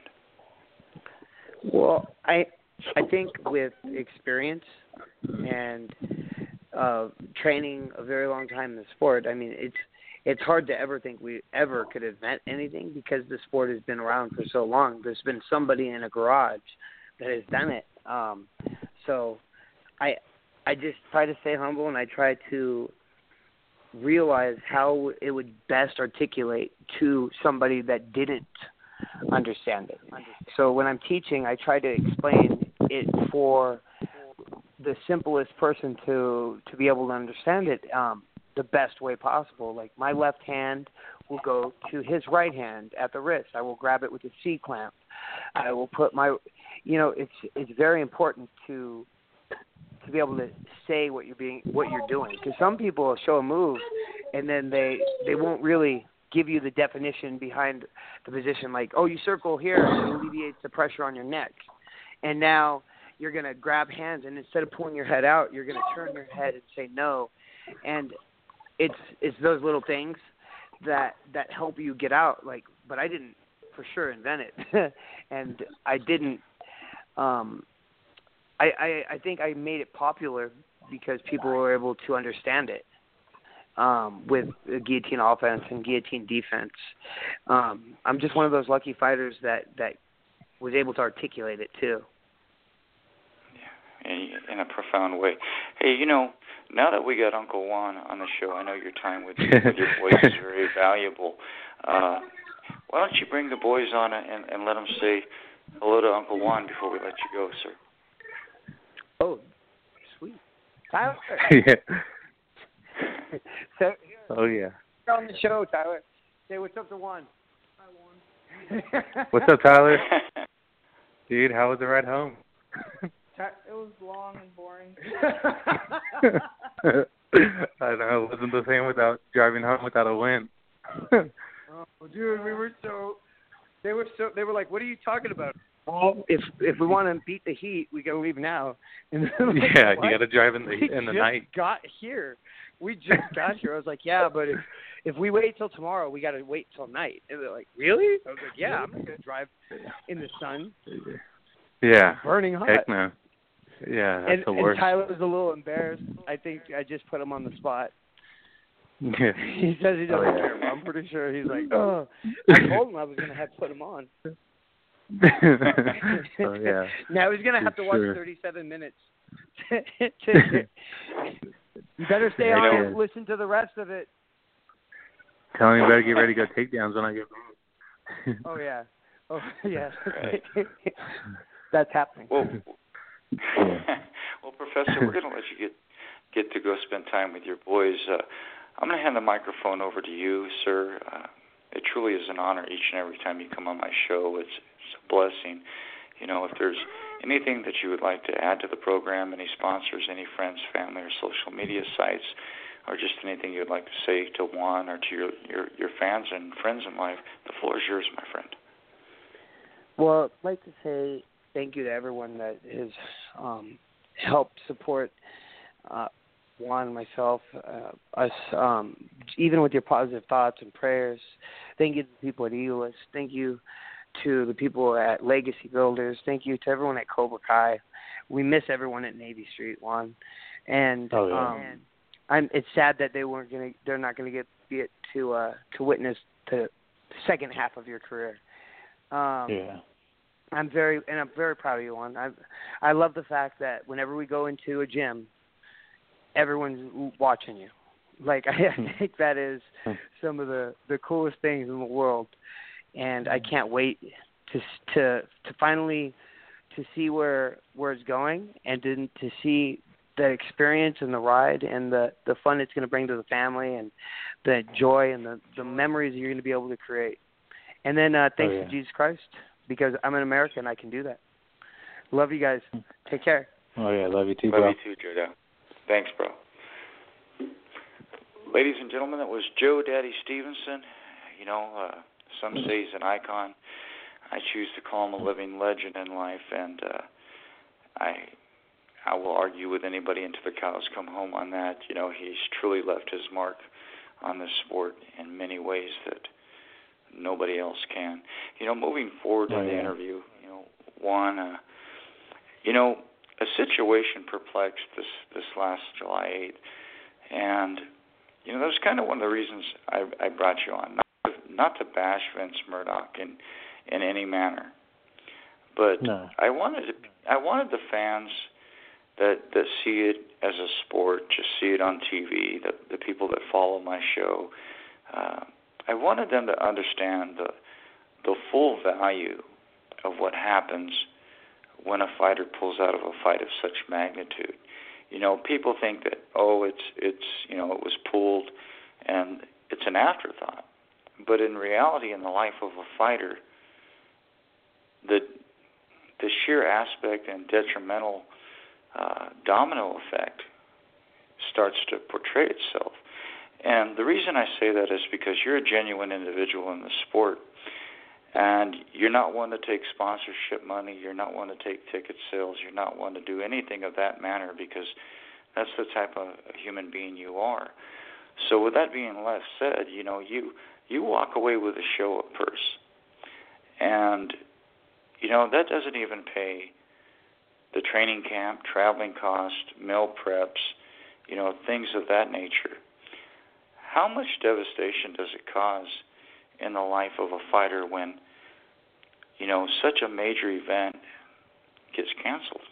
Well, I think with experience and training a very long time in the sport, I mean, it's hard to ever think we ever could invent anything, because the sport has been around for so long. There's been somebody in a garage that has done it. So I just try to stay humble, and I try to realize how it would best articulate to somebody that didn't understand it. So when I'm teaching, I try to explain it for the simplest person to be able to understand it the best way possible. Like, my left hand will go to his right hand at the wrist. I will grab it with a C-clamp. I will put my, you know, it's very important to be able to say what you're doing, because some people show a move and then they won't really give you the definition behind the position, like, oh, you circle here, it alleviates the pressure on your neck. And now you're going to grab hands, and instead of pulling your head out, you're going to turn your head and say no. And it's those little things that help you get out. Like, but I didn't for sure invent it. And I didn't. I think I made it popular because people were able to understand it with guillotine offense and guillotine defense. I'm just one of those lucky fighters that was able to articulate it too. In a profound way. Hey, now that we got Uncle Juan on the show, I know your time with your boys is very valuable. Why don't you bring the boys on and let them say hello to Uncle Juan before we let you go, sir? Oh, sweet. Tyler. Yeah. So, oh, yeah. You're on the show, Tyler. Say what's up to Juan. Hi, Juan. What's up, Tyler? Dude, how was the ride home? It was long and boring. I know, it wasn't the same without driving home without a win. Oh, dude, they were like, what are you talking about? Well, if we want to beat the heat, we got to leave now. And like, yeah, what? you got to drive in the night. We just got here. I was like, yeah, but if we wait till tomorrow, we got to wait till night. And they're like, really? I was like, yeah, I'm not going to drive in the sun. Yeah. Burning hot. Heck no. Yeah, that's the worst. And Tyler was a little embarrassed. I think I just put him on the spot. Yeah. He says he doesn't care, but I'm pretty sure he's like, oh. I told him I was going to have to put him on. Oh, yeah. Now he's going to have to watch 37 minutes. You better stay on and listen to the rest of it. Tell me you better get ready to go takedowns when I get home. Oh, yeah. Right. That's happening. Well, Professor, we're going to let you get to go spend time with your boys. I'm going to hand the microphone over to you, sir. It truly is an honor each and every time you come on my show. It's a blessing. If there's anything that you would like to add to the program, any sponsors, any friends, family, or social media sites, or just anything you'd like to say to Juan or to your fans and friends in life, the floor is yours, my friend. Well, I'd like to say thank you to everyone that has helped support Juan and myself, us, even with your positive thoughts and prayers. Thank you to the people at Eagles. Thank you to the people at Legacy Builders. Thank you to everyone at Cobra Kai. We miss everyone at Navy Street, Juan. And it's sad that they're not gonna get to witness the second half of your career. I'm very proud of you, Juan. I love the fact that whenever we go into a gym, everyone's watching you. Like, I think that is some of the coolest things in the world, and I can't wait to finally to see where it's going, and to see the experience and the ride and the fun it's going to bring to the family, and the joy and the memories you're going to be able to create. And then thanks to Jesus Christ, because I'm an American and I can do that. Love you guys. Take care. Oh, yeah, love you too, bro. Love you too, Joe. Thanks, bro. Ladies and gentlemen, that was Joe Daddy Stevenson. Some say he's an icon. I choose to call him a living legend in life, and I will argue with anybody until the cows come home on that. He's truly left his mark on this sport in many ways that nobody else can. Moving forward in the interview, Juan, a situation perplexed this last July 8th, and that was kind of one of the reasons I brought you on, not to bash Vince Murdoch in any manner, but no. I wanted the fans that see it as a sport, just see it on TV, the people that follow my show. I wanted them to understand the full value of what happens when a fighter pulls out of a fight of such magnitude. People think that it was pulled and it's an afterthought, but in reality, in the life of a fighter, the sheer aspect and detrimental domino effect starts to portray itself. And the reason I say that is because you're a genuine individual in the sport, and you're not one to take sponsorship money, you're not one to take ticket sales, you're not one to do anything of that manner, because that's the type of human being you are. So with that being said, you walk away with a show of purse. And, that doesn't even pay the training camp, traveling cost, meal preps, things of that nature. How much devastation does it cause in the life of a fighter when, such a major event gets canceled?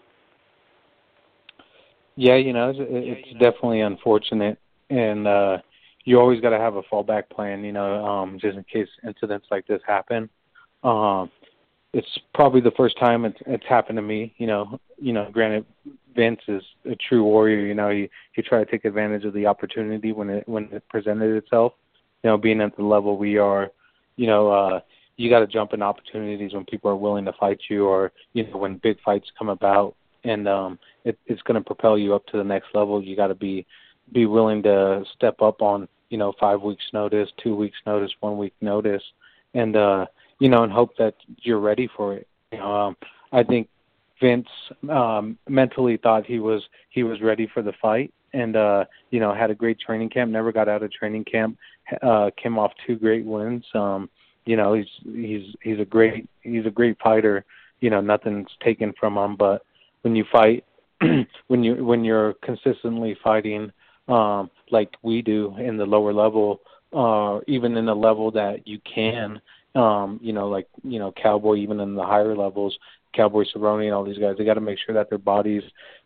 Yeah, it's definitely unfortunate, and you always got to have a fallback plan, just in case incidents like this happen. It's probably the first time it's happened to me. Granted, Vince is a true warrior. He tried to take advantage of the opportunity when it presented itself. Being at the level we are, you got to jump in opportunities when people are willing to fight you, or when big fights come about, and it's going to propel you up to the next level. You got to be willing to step up on 5 weeks notice, 2 weeks notice, 1 week notice, and and hope that you're ready for it. I think Vince mentally thought he was ready for the fight, and had a great training camp. Never got out of training camp. Came off 2 great wins. He's a great fighter. Nothing's taken from him. But when you fight, when you're consistently fighting, like we do in the lower level, even in the level that you can. Cowboy, even in the higher levels, Cowboy Cerrone and all these guys, they got to make sure that their bodies,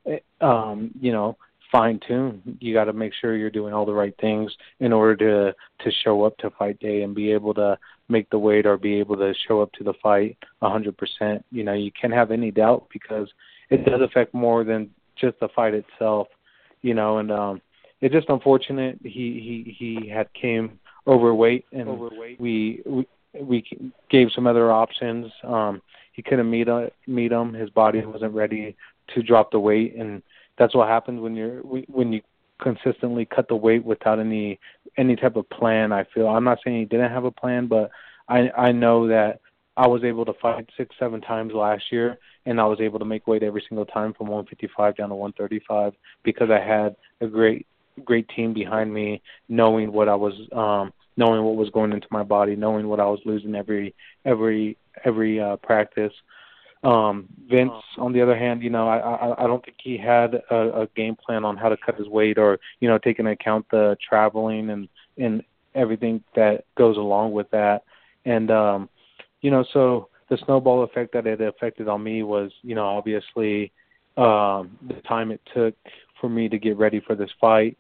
fine-tuned. You got to make sure you're doing all the right things in order to show up to fight day and be able to make the weight or be able to show up to the fight 100%. You can't have any doubt because it does affect more than just the fight itself, and it's just unfortunate he had came overweight, and we gave some other options. He couldn't meet him. His body wasn't ready to drop the weight, and that's what happens when you consistently cut the weight without any type of plan. I feel I'm not saying he didn't have a plan, but I know that I was able to fight 6-7 times last year, and I was able to make weight every single time from 155 down to 135 because I had a great team behind me, knowing what I was. Knowing what was going into my body, knowing what I was losing every practice. Vince, on the other hand, I don't think he had a game plan on how to cut his weight, or taking into account the traveling and everything that goes along with that. And so the snowball effect that it affected on me was, obviously the time it took for me to get ready for this fight.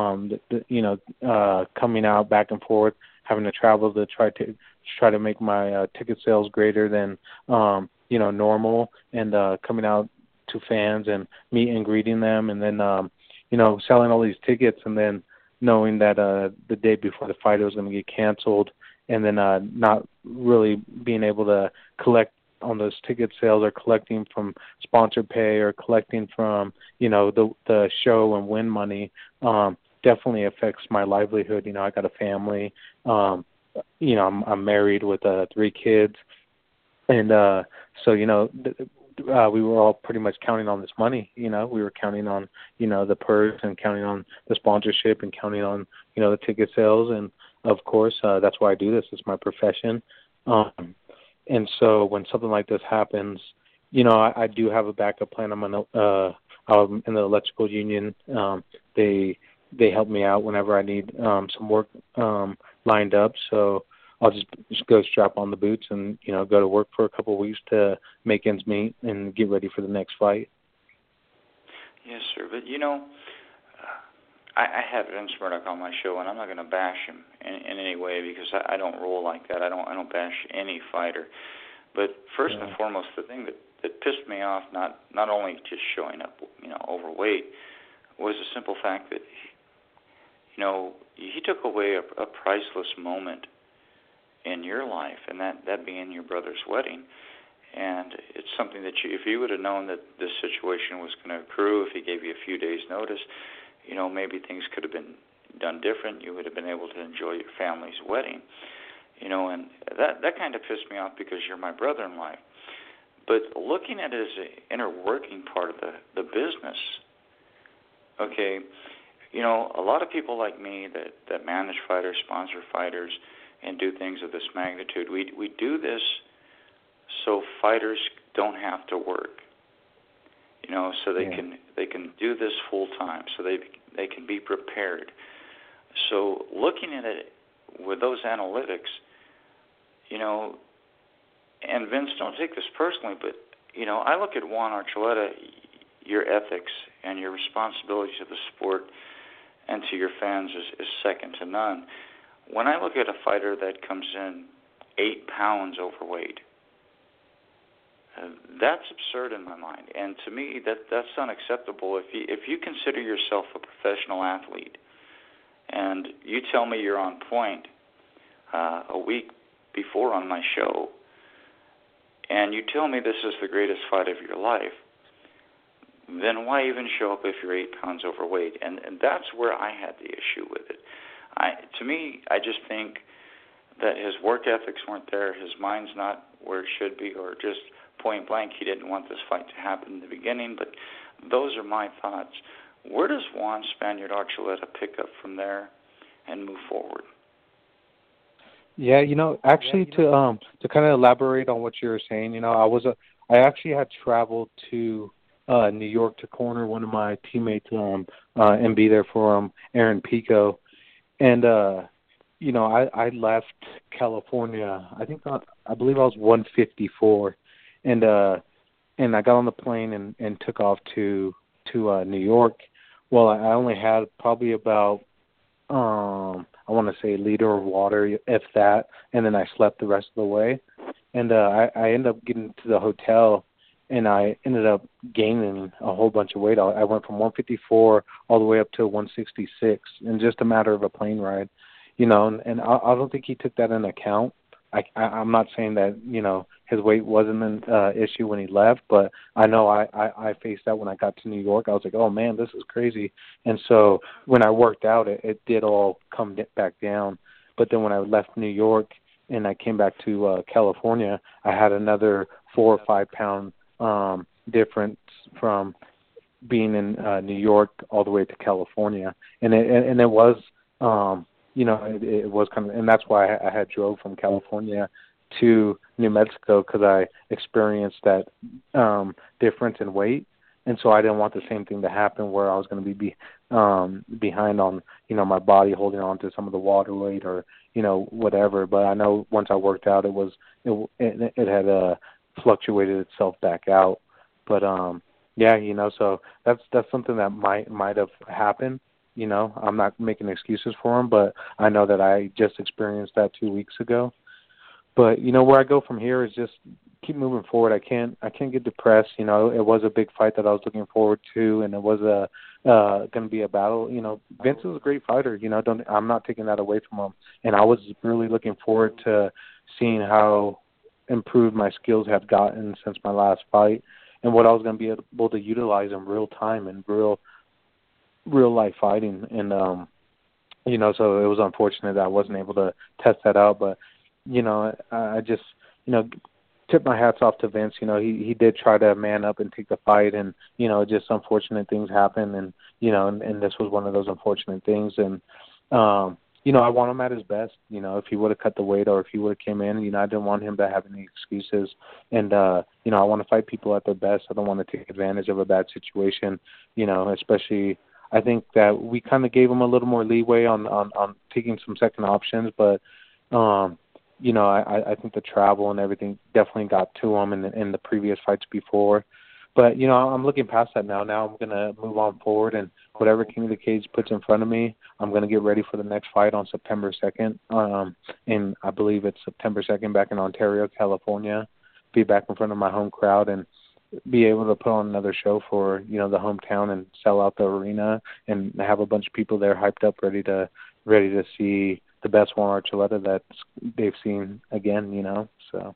Coming out back and forth, having to travel to try to make my ticket sales greater than normal, and coming out to fans and meet and greeting them, and then selling all these tickets, and then knowing that the day before the fight it was going to get canceled, and then not really being able to collect on those ticket sales, or collecting from sponsor pay, or collecting from the show and win money, definitely affects my livelihood. I got a family. I'm married with 3 kids, and so we were all pretty much counting on this money. We were counting on the purse, and counting on the sponsorship, and counting on the ticket sales, and of course that's why I do this. It's my profession. And so when something like this happens, I do have a backup plan. I'm in the electrical union. They help me out whenever I need some work lined up. So I'll just go strap on the boots and go to work for a couple of weeks to make ends meet and get ready for the next fight. Yes, sir. But I have Vince Murdoch on my show, and I'm not going to bash him in any way, because I don't roll like that. I don't bash any fighter. But first and foremost, the thing that pissed me off, not only just showing up, overweight, was the simple fact that he took away a priceless moment in your life, and that being your brother's wedding. And it's something that if you would have known that this situation was going to accrue, if he gave you a few days' notice, maybe things could have been done different. You would have been able to enjoy your family's wedding, and that kind of pissed me off, because you're my brother in life. But looking at it as an inner working part of the business, okay, a lot of people like me that manage fighters, sponsor fighters, and do things of this magnitude, we do this so fighters don't have to work. You know, so they can do this full time, so they can be prepared. So looking at it with those analytics, you know, and Vince, don't take this personally, but you know, I look at Juan Archuleta, your ethics and your responsibility to the sport and to your fans is second to none. When I look at a fighter that comes in 8 pounds overweight, that's absurd in my mind, and to me that's unacceptable. If you consider yourself a professional athlete, and you tell me you're on point a week before on my show, and you tell me this is the greatest fight of your life, then why even show up if you're 8 pounds overweight? And that's where I had the issue with it. To me, I just think that his work ethics weren't there, his mind's not where it should be, or just point blank, he didn't want this fight to happen in the beginning. But those are my thoughts. Where does Juan Spaniard Archuleta pick up from there and move forward? Yeah, you know, actually, to kind of elaborate on what you were saying, you know, I actually had traveled to New York to corner one of my teammates and be there for Aaron Pico, and you know, I left California. I believe I was 154, and I got on the plane and took off to New York. Well, I only had probably about I want to say a liter of water, if that, and then I slept the rest of the way. And I ended up getting to the hotel, and I ended up gaining a whole bunch of weight. I went from 154 all the way up to 166 in just a matter of a plane ride, you know. And I don't think he took that into account. I'm not saying that, you know, his weight wasn't an issue when he left, but I know I faced that when I got to New York. I was like, oh, man, this is crazy. And so when I worked out, it did all come back down. But then when I left New York and I came back to California, I had another 4 or 5 pound difference from being in New York all the way to California. And it was you know, it was kind of, and that's why I had drove from California to New Mexico, because I experienced that difference in weight, and so I didn't want the same thing to happen where I was going to be behind on, you know, my body holding on to some of the water weight or, you know, whatever. But I know once I worked out, it had fluctuated itself back out. But yeah, you know, so that's something that might have happened. You know, I'm not making excuses for him, but I know that I just experienced that 2 weeks ago. But, you know, where I go from here is just keep moving forward. I can't get depressed. You know, it was a big fight that I was looking forward to, and it was going to be a battle. You know, Vince is a great fighter. You know, I'm not taking that away from him. And I was really looking forward to seeing how improved my skills have gotten since my last fight, and what I was going to be able to utilize in real time and real life fighting. And you know, so it was unfortunate that I wasn't able to test that out. But, you know, I just, you know, tip my hats off to Vince. You know, he did try to man up and take the fight, and, you know, just unfortunate things happen, and, you know, and this was one of those unfortunate things. And you know, I want him at his best. You know, if he would have cut the weight or if he would have came in, you know, I didn't want him to have any excuses. And you know, I want to fight people at their best. I don't want to take advantage of a bad situation, you know, especially I think that we kind of gave him a little more leeway on taking some second options, but you know, I think the travel and everything definitely got to him in the previous fights before. But, you know, I'm looking past that now. Now I'm going to move on forward, and whatever King of the Cage puts in front of me, I'm going to get ready for the next fight on September 2nd. And I believe it's September 2nd back in Ontario, California. Be back in front of my home crowd and be able to put on another show for, you know, the hometown and sell out the arena and have a bunch of people there hyped up, ready to see the best Juan Archuleta that they've seen again, you know. So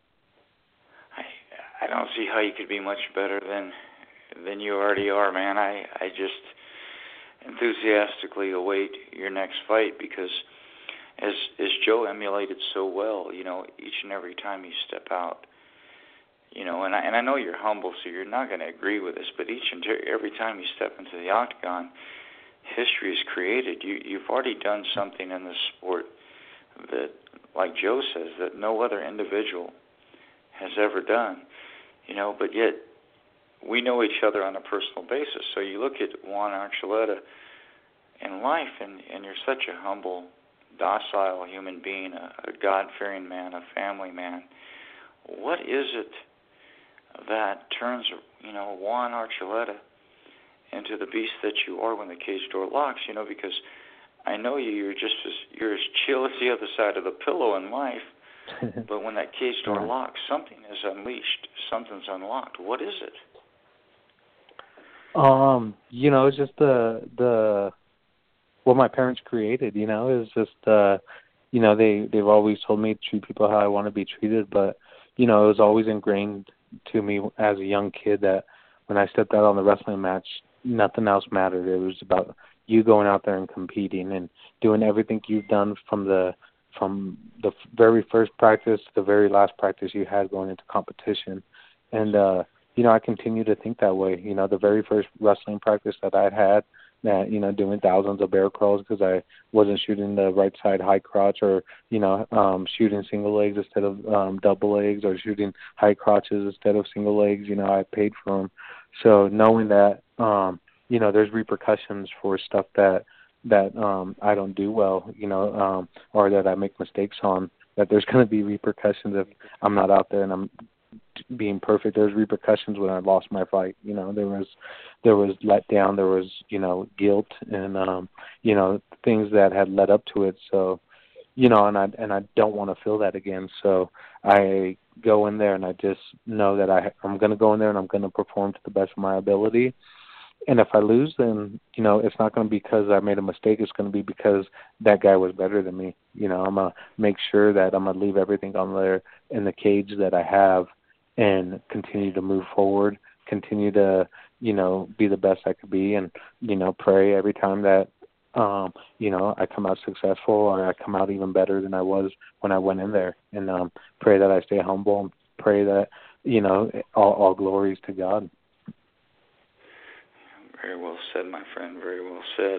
I don't see how you could be much better than you already are, man. I just enthusiastically await your next fight, because as Joe emulated so well, you know, each and every time you step out, you know, and I know you're humble, so you're not going to agree with this, but each and every time you step into the octagon, history is created. You've already done something in this sport that, like Joe says, that no other individual has ever done, but yet we know each other on a personal basis. So you look at Juan Archuleta in life, and you're such a humble, docile human being, a God-fearing man, a family man. What is it that turns, Juan Archuleta into the beast that you are when the cage door locks? Because I know you're as chill as the other side of the pillow in life, but when that cage door locks, something is unleashed, something's unlocked. What is it? It's just the what my parents created, is just they've always told me to treat people how I want to be treated, but it was always ingrained to me as a young kid that when I stepped out on the wrestling match, nothing else mattered. It was about you going out there and competing and doing everything you've done from the very first practice to the very last practice you had going into competition. And I continue to think that way. The very first wrestling practice that I had, that doing thousands of bear crawls because I wasn't shooting the right side high crotch, or shooting single legs instead of double legs, or shooting high crotches instead of single legs. I paid for them. So knowing that there's repercussions for stuff that I don't do well, or that I make mistakes on, that there's going to be repercussions if I'm not out there and I'm being perfect. There's repercussions when I lost my fight. There was letdown, there was guilt, and things that had led up to it. So and I don't want to feel that again. So I go in there and I just know that I'm going to go in there and I'm going to perform to the best of my ability. And if I lose, then it's not going to be because I made a mistake. It's going to be because that guy was better than me. I'm gonna make sure that I'm gonna leave everything on there in the cage that I have, and continue to move forward, continue to, be the best I could be, and, pray every time that, I come out successful, or I come out even better than I was when I went in there, and pray that I stay humble, and pray that, all glories to God. Very well said, my friend, very well said.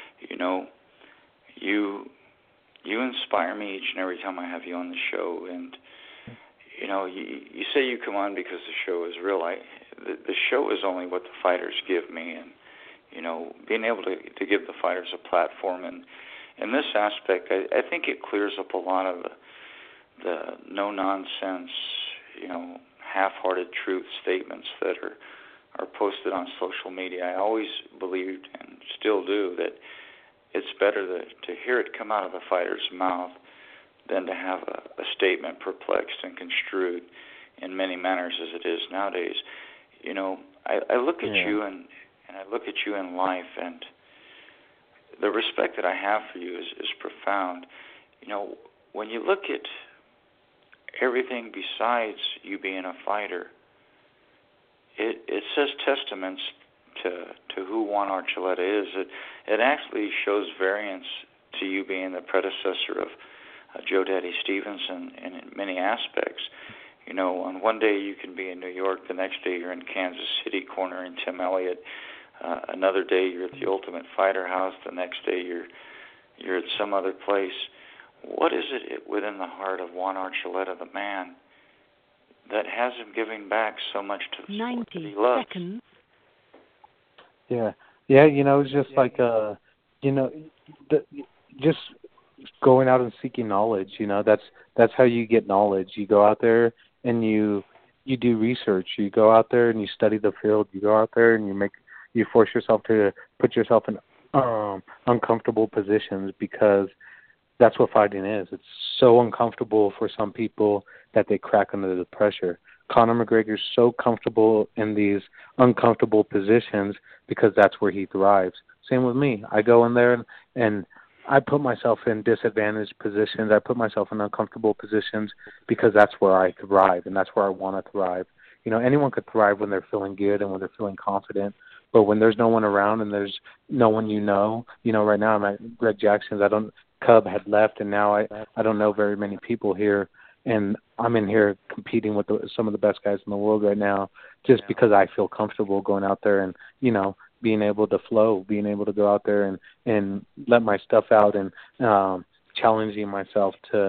You inspire me each and every time I have you on the show, and you say you come on because the show is real. The show is only what the fighters give me, and being able to give the fighters a platform, and in this aspect, I think it clears up a lot of the no nonsense, half-hearted truth statements that are posted on social media. I always believed, and still do, that it's better to hear it come out of the fighter's mouth than to have a statement perplexed and construed in many manners as it is nowadays. I look at you and I look at you in life, and the respect that I have for you is profound. When you look at everything besides you being a fighter, it says testaments to who Juan Archuleta is. It actually shows variance to you being the predecessor of Joe Daddy Stevenson in many aspects. On one day you can be in New York, the next day you're in Kansas City cornering Tim Elliott. Another day you're at the Ultimate Fighter House. The next day you're at some other place. What is it within the heart of Juan Archuleta, the man, that has him giving back so much to the sport that he loves? 90 seconds. Yeah, it's just just going out and seeking knowledge. That's how you get knowledge. You go out there and you do research. You go out there and you study the field. You go out there and you force yourself to put yourself in uncomfortable positions, because that's what fighting is. It's so uncomfortable for some people that they crack under the pressure. Conor McGregor's so comfortable in these uncomfortable positions because that's where he thrives. Same with me. I go in there and I put myself in disadvantaged positions. I put myself in uncomfortable positions because that's where I thrive, and that's where I want to thrive. Anyone could thrive when they're feeling good and when they're feeling confident. But when there's no one around and there's no one right now I'm at Greg Jackson's. Cub had left, and now I don't know very many people here, and I'm in here competing with some of the best guys in the world right now, just because I feel comfortable going out there and being able to flow, being able to go out there and let my stuff out, and challenging myself to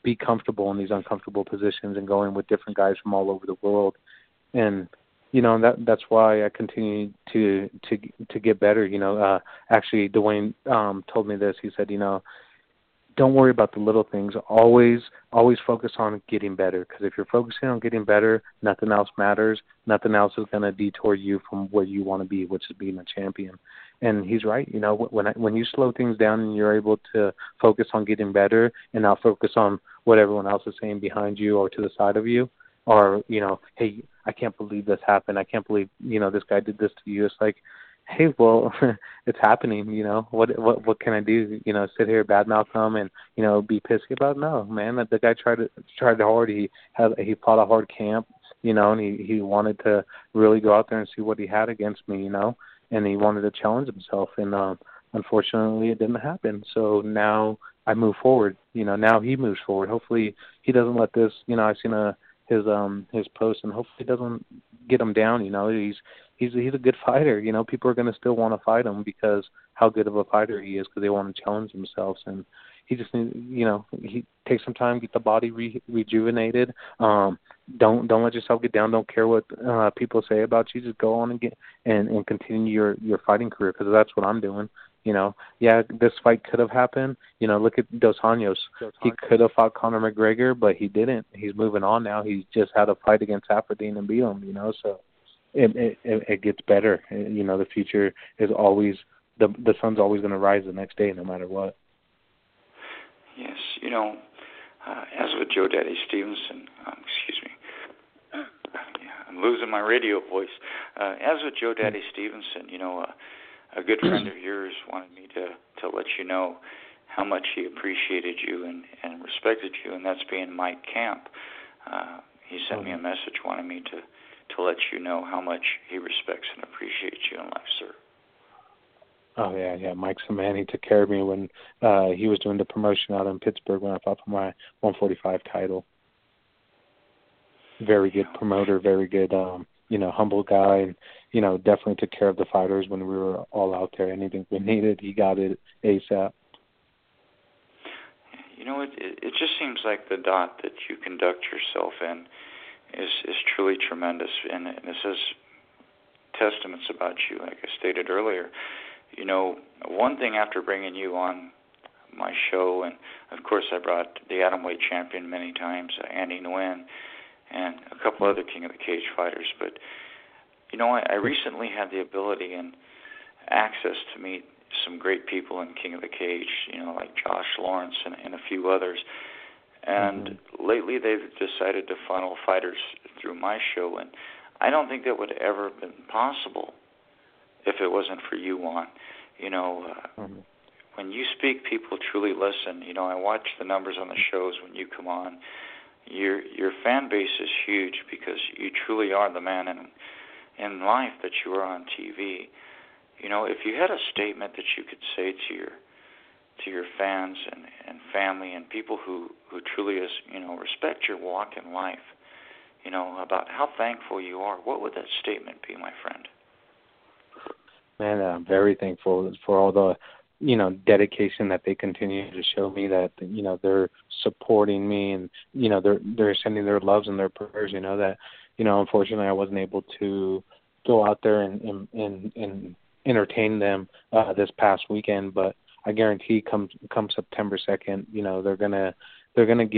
be comfortable in these uncomfortable positions and going with different guys from all over the world. And that's why I continue to get better. Actually, Dwayne told me this. He said, don't worry about the little things. Always focus on getting better. Because if you're focusing on getting better, nothing else matters. Nothing else is going to detour you from where you want to be, which is being a champion. And he's right. When you slow things down and you're able to focus on getting better and not focus on what everyone else is saying behind you or to the side of you, or hey, I can't believe this happened. I can't believe this guy did this to you. It's like, hey, well, it's happening. What can I do? Sit here, badmouth him, and be pissy about it? No, man. The guy tried hard. He fought a hard camp, and he wanted to really go out there and see what he had against me, and he wanted to challenge himself. And unfortunately, it didn't happen. So now I move forward. Now he moves forward. Hopefully, he doesn't let this. I've seen his post, and hopefully it doesn't get him down. He's a good fighter. People are going to still want to fight him because how good of a fighter he is, because they want to challenge themselves. And he just needs, he takes some time, get the body rejuvenated. Don't let yourself get down. Don't care what people say about you. Just go on and get and continue your fighting career, because that's what I'm doing. Yeah, this fight could have happened. Look at Dos Anjos. He could have fought Conor McGregor, but he didn't. He's moving on now. He's just had a fight against Saffiedine and beat him, so it gets better. The future is always, the sun's always going to rise the next day no matter what. Yes, as with Joe Daddy Stevenson, excuse me, I'm losing my radio voice. As with Joe Daddy Stevenson, a good friend of yours wanted me to let you know how much he appreciated you and respected you, and that's being Mike Camp. He sent me a message wanting me to let you know how much he respects and appreciates you in life, sir. Oh, yeah. Mike's the man. He took care of me when he was doing the promotion out in Pittsburgh when I fought for my 145 title. Very good promoter, very good, humble guy, and, definitely took care of the fighters when we were all out there. Anything we needed, he got it ASAP. It just seems like the dot that you conduct yourself in is truly tremendous, and this is testaments about you, like I stated earlier. One thing after bringing you on my show, and of course I brought the atomweight champion many times, Andy Nguyen, and a couple other King of the Cage fighters, but I recently had the ability and access to meet some great people in King of the Cage, like Josh Lawrence and a few others. And lately they've decided to funnel fighters through my show, and I don't think that would ever have been possible if it wasn't for you, Juan. When you speak, people truly listen. I watch the numbers on the shows when you come on. Your fan base is huge because you truly are the man in life that you are on TV. If you had a statement that you could say to your fans and family and people who truly respect your walk in life, about how thankful you are, what would that statement be, my friend? Man, I'm very thankful for all the, dedication that they continue to show me, that, they're supporting me, and, they're sending their loves and their prayers, that, unfortunately I wasn't able to go out there and entertain them this past weekend, but I guarantee come September 2nd, they're gonna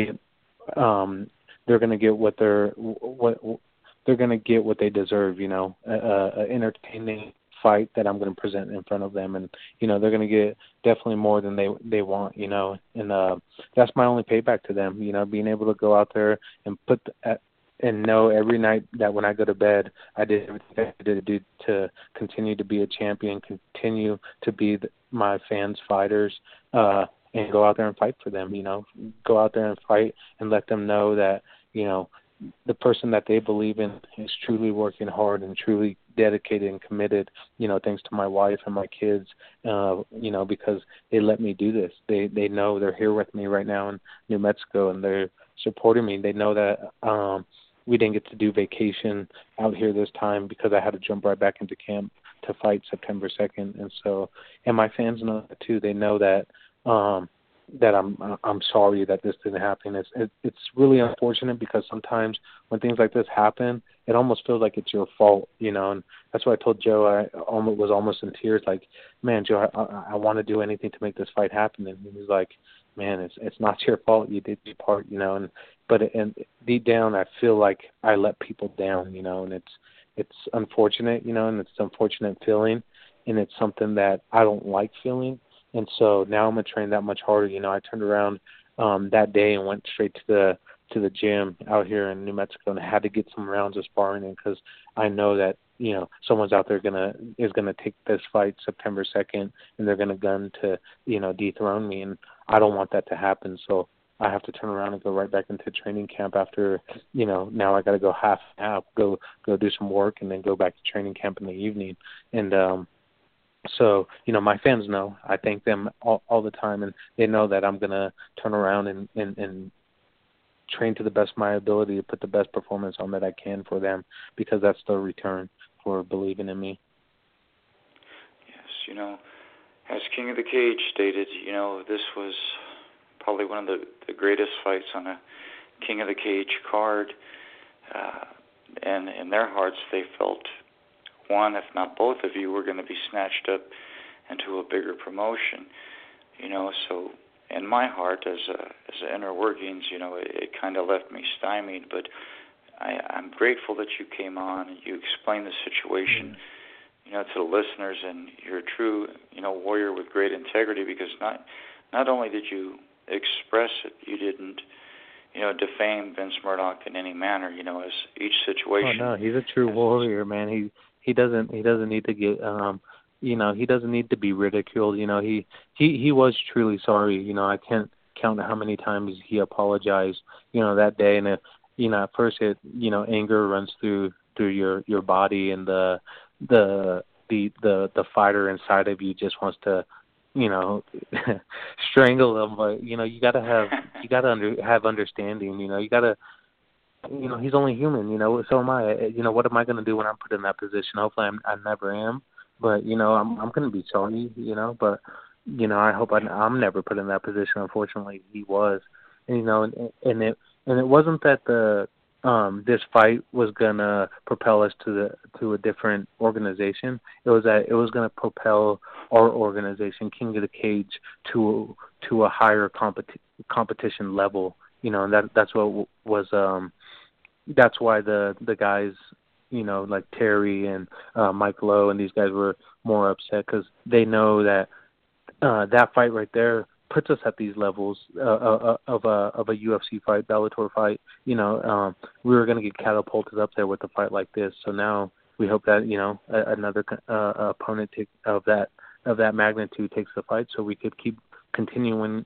get what they deserve, an entertaining fight that I'm going to present in front of them, and they're going to get definitely more than they want, and that's my only payback to them, being able to go out there and and know every night that when I go to bed, I did everything I did to continue to be a champion, continue to be my fans' fighters, and go out there and fight for them, go out there and fight and let them know that, the person that they believe in is truly working hard and truly dedicated and committed, thanks to my wife and my kids, because they let me do this. They know they're here with me right now in New Mexico, and they're supporting me. They know that we didn't get to do vacation out here this time because I had to jump right back into camp to fight September 2nd. And my fans know that too. They know that that I'm sorry that this didn't happen. It's really unfortunate because sometimes when things like this happen, it almost feels like it's your fault, you know. And that's why I told Joe was almost in tears, like, man, Joe, I want to do anything to make this fight happen. And he was like, man, it's not your fault. You did your part, you know. And deep down, I feel like I let people down, you know. And it's unfortunate, you know, and it's an unfortunate feeling, and it's something that I don't like feeling. And so now I'm gonna train that much harder. You know, I turned around that day and went straight to the gym out here in New Mexico, and I had to get some rounds of sparring in because I know that, you know, someone's out there is gonna take this fight September 2nd, and they're gonna gun to, you know, dethrone me, and I don't want that to happen. So I have to turn around and go right back into training camp after, you know, now I got to go half, go do some work, and then go back to training camp in the evening. And so, you know, my fans know. I thank them all the time, and they know that I'm going to turn around and train to the best of my ability to put the best performance on that I can for them, because that's the return for believing in me. Yes, you know, as King of the Cage stated, you know, this was probably one of the greatest fights on a King of the Cage card. And in their hearts, they felt one, if not both of you, were going to be snatched up into a bigger promotion. You know, so in my heart, as a inner workings, you know, it kind of left me stymied. But I'm grateful that you came on and you explained the situation, you know, to the listeners. And you're a true, you know, warrior with great integrity, because not only did you express it, you didn't, you know, defame Vince Murdoch in any manner. You know, as each situation. Oh no, he's a true warrior, man. He doesn't need to get you know, he doesn't need to be ridiculed. You know, he was truly sorry. You know, I can't count how many times he apologized, you know, that day. And you know, at first you know, anger runs through your body, and the fighter inside of you just wants to, you know, strangle them. But you know, you gotta have understanding. You know, you know, he's only human. You know, so am I. You know, what am I gonna do when I'm put in that position? Hopefully, I never am. But you know, I'm gonna be sorry. You know, but you know, I hope I'm never put in that position. Unfortunately, he was. And, you know, and it wasn't that this fight was gonna propel us to a different organization. It was that it was gonna propel our organization, King of the Cage, to a higher competition level. You know, and that's what was that's why the guys, you know, like Terry and Mike Lowe and these guys were more upset, because they know that that fight right there puts us at these levels of a UFC fight, Bellator fight. You know, we were going to get catapulted up there with a fight like this. So now we hope that, you know, another opponent of that magnitude takes the fight, so we could keep continually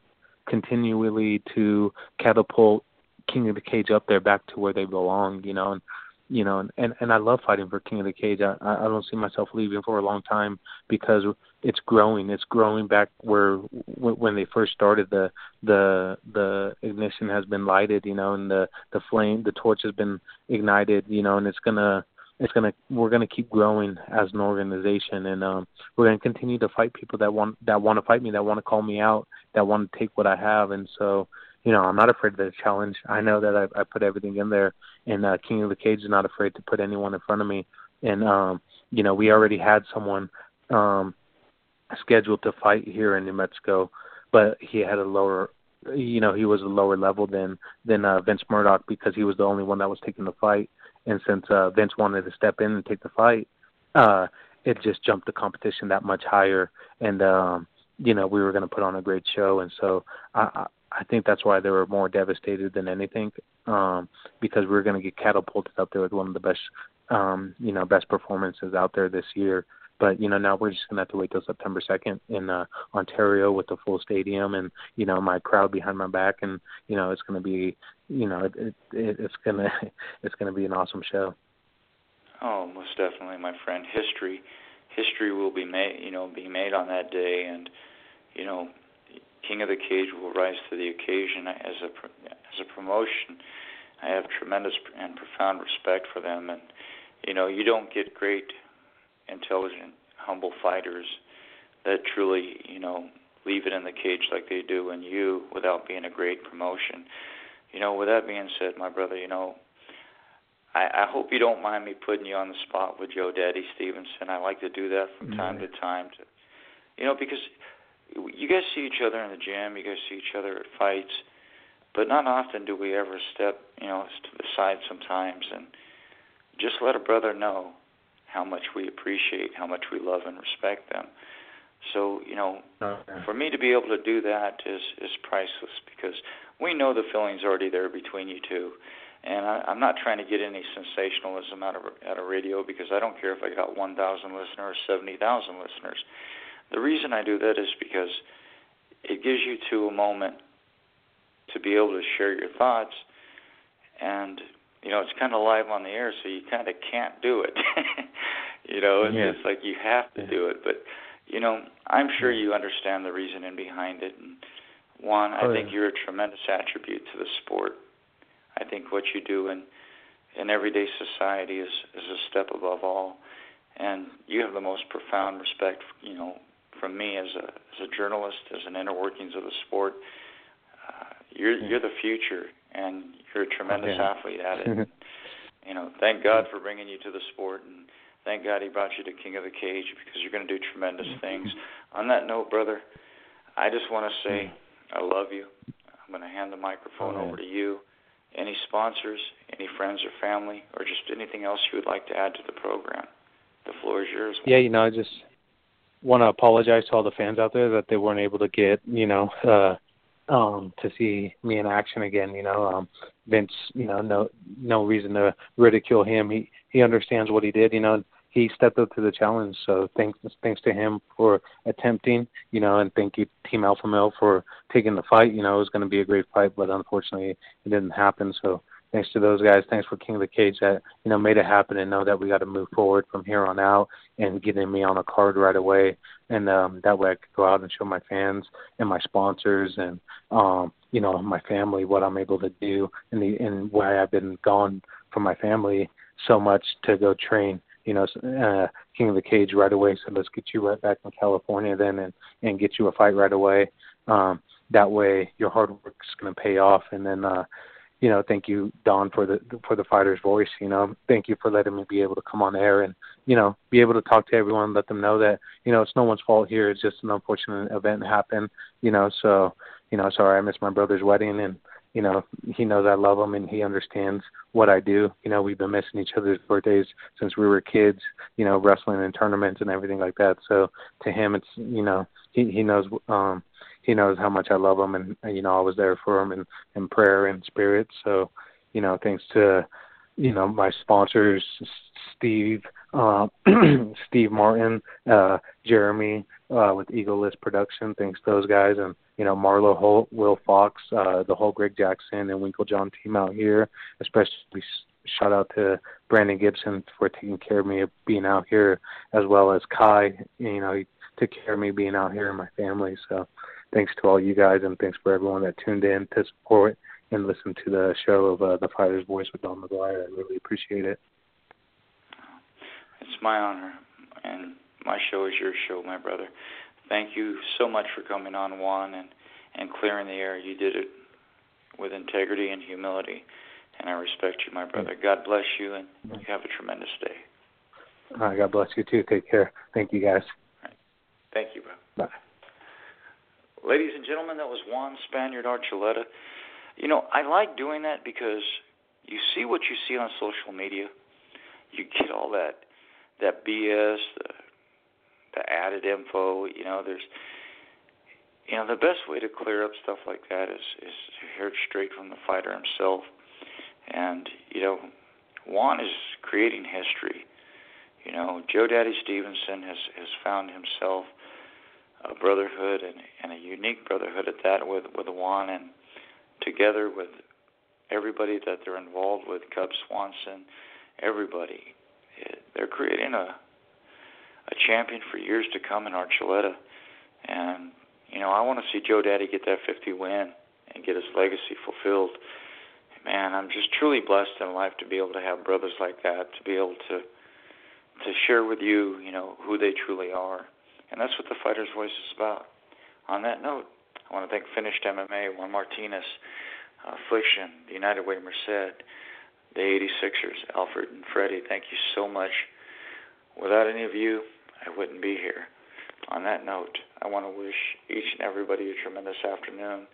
to catapult King of the Cage up there back to where they belong. You know, and I love fighting for King of the Cage. I don't see myself leaving for a long time, because it's growing. It's growing back where when they first started. The ignition has been lighted, you know, and the flame, the torch has been ignited, you know, and we're gonna keep growing as an organization, and we're gonna continue to fight people that want to fight me, that want to call me out, that want to take what I have. And so, you know, I'm not afraid of the challenge. I know that I put everything in there, and King of the Cage is not afraid to put anyone in front of me. And you know, we already had someone scheduled to fight here in New Mexico, but he had a lower, you know, he was a lower level than Vince Murdoch, because he was the only one that was taking the fight. And since Vince wanted to step in and take the fight, it just jumped the competition that much higher. And you know, we were going to put on a great show. And so I think that's why they were more devastated than anything, because we were going to get catapulted up there with one of the best, you know, best performances out there this year. But, you know, now we're just going to have to wait till September 2nd in Ontario with the full stadium, and, you know, my crowd behind my back. And, you know, it's going to be, you know, it's going to be an awesome show. Oh, most definitely, my friend. History will be made on that day. And, you know, King of the Cage will rise to the occasion as a promotion. I have tremendous and profound respect for them. And, you know, you don't get great, intelligent, humble fighters that truly, you know, leave it in the cage like they do in you without being a great promotion. With that being said, my brother, I hope you don't mind me putting you on the spot with Joe Daddy Stevenson. I like to do that from time to time, because you guys see each other in the gym, you guys see each other at fights, but not often do we ever step, to the side sometimes and just let a brother know how much we appreciate, how much we love and respect them. So, for me to be able to do that is priceless, because we know the feeling's already there between you two. And I'm not trying to get any sensationalism out of radio, because I don't care if I got 1,000 listeners or 70,000 listeners. The reason I do that is because it gives you two a moment to be able to share your thoughts, and it's kind of live on the air, so you kind of can't do it. It's like you have to do it. But I'm sure you understand the reasoning behind it. And Juan, I think you're a tremendous attribute to the sport. I think what you do in everyday society is a step above all, and you have the most profound respect, from me as a journalist, as an inner workings of the sport. You're the future, and you're a tremendous athlete at it. Thank God for bringing you to the sport, and thank God He brought you to King of the Cage, because you're going to do tremendous things. On that note, brother, I just want to say I love you. I'm going to hand the microphone over to you. Any sponsors, any friends or family, or just anything else you would like to add to the program? The floor is yours. Yeah, I just want to apologize to all the fans out there that they weren't able to get, to see me in action again. Vince, no reason to ridicule him. He understands what he did. He stepped up to the challenge. So thanks to him for attempting, and thank you Team Alpha Male for taking the fight. It was going to be a great fight, but unfortunately it didn't happen. So thanks to those guys. Thanks for King of the Cage that, made it happen, and know that we got to move forward from here on out and getting me on a card right away. And that way I could go out and show my fans and my sponsors and, my family what I'm able to do and why I've been gone from my family so much to go train. King of the Cage right away. So let's get you right back in California then and get you a fight right away. That way your hard work is going to pay off. And then, thank you, Don, for the Fighter's Voice. Thank you for letting me be able to come on air and, be able to talk to everyone, let them know that, it's no one's fault here. It's just an unfortunate event happened, so, sorry I missed my brother's wedding, and, he knows I love him and he understands what I do. We've been missing each other's birthdays since we were kids, wrestling in tournaments and everything like that. So to him, it's, he knows how much I love him, and, I was there for him in prayer and spirit. So, thanks to, my sponsors, Steve Martin, Jeremy, with Eagle List Production. Thanks to those guys. And, Marlo Holt, Will Fox, the whole Greg Jackson and Winklejohn team out here. Especially shout out to Brandon Gibson for taking care of me being out here, as well as Kai. He took care of me being out here and my family. So thanks to all you guys, and thanks for everyone that tuned in to support and listen to the show of The Fighter's Voice with Don McGuire. I really appreciate it. It's my honor, and my show is your show, my brother. Thank you so much for coming on, Juan, and clearing the air. You did it with integrity and humility, and I respect you, my brother. God bless you, and you have a tremendous day. God bless you, too. Take care. Thank you, guys. All right. Thank you, bro. Bye. Ladies and gentlemen, that was Juan Spaniard Archuleta. I like doing that because you see what you see on social media. You get all that BS, the added info. There's, the best way to clear up stuff like that is to hear it straight from the fighter himself. And, Juan is creating history. Joe Daddy Stevenson has found himself a brotherhood, and a unique brotherhood at that, with Juan, and together with everybody that they're involved with, Cub Swanson, everybody. They're creating a champion for years to come in Archuleta. And, I want to see Joe Daddy get that 50 win and get his legacy fulfilled. Man, I'm just truly blessed in life to be able to have brothers like that, to be able to share with you, who they truly are. And that's what the Fighter's Voice is about. On that note, I want to thank Finished MMA, Juan Martinez, Affliction, the United Way Merced, the 86ers, Alfred and Freddie. Thank you so much. Without any of you, I wouldn't be here. On that note, I want to wish each and everybody a tremendous afternoon.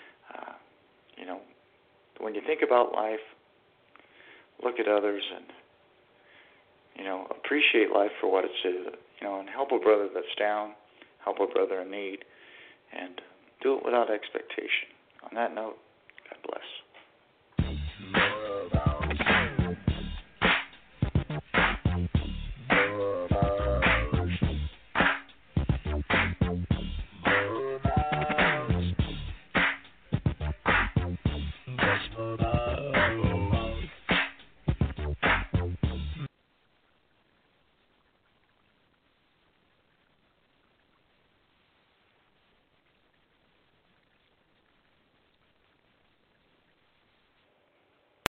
When you think about life, look at others and, appreciate life for what it is, and help a brother that's down, help a brother in need, and do it without expectation. On that note,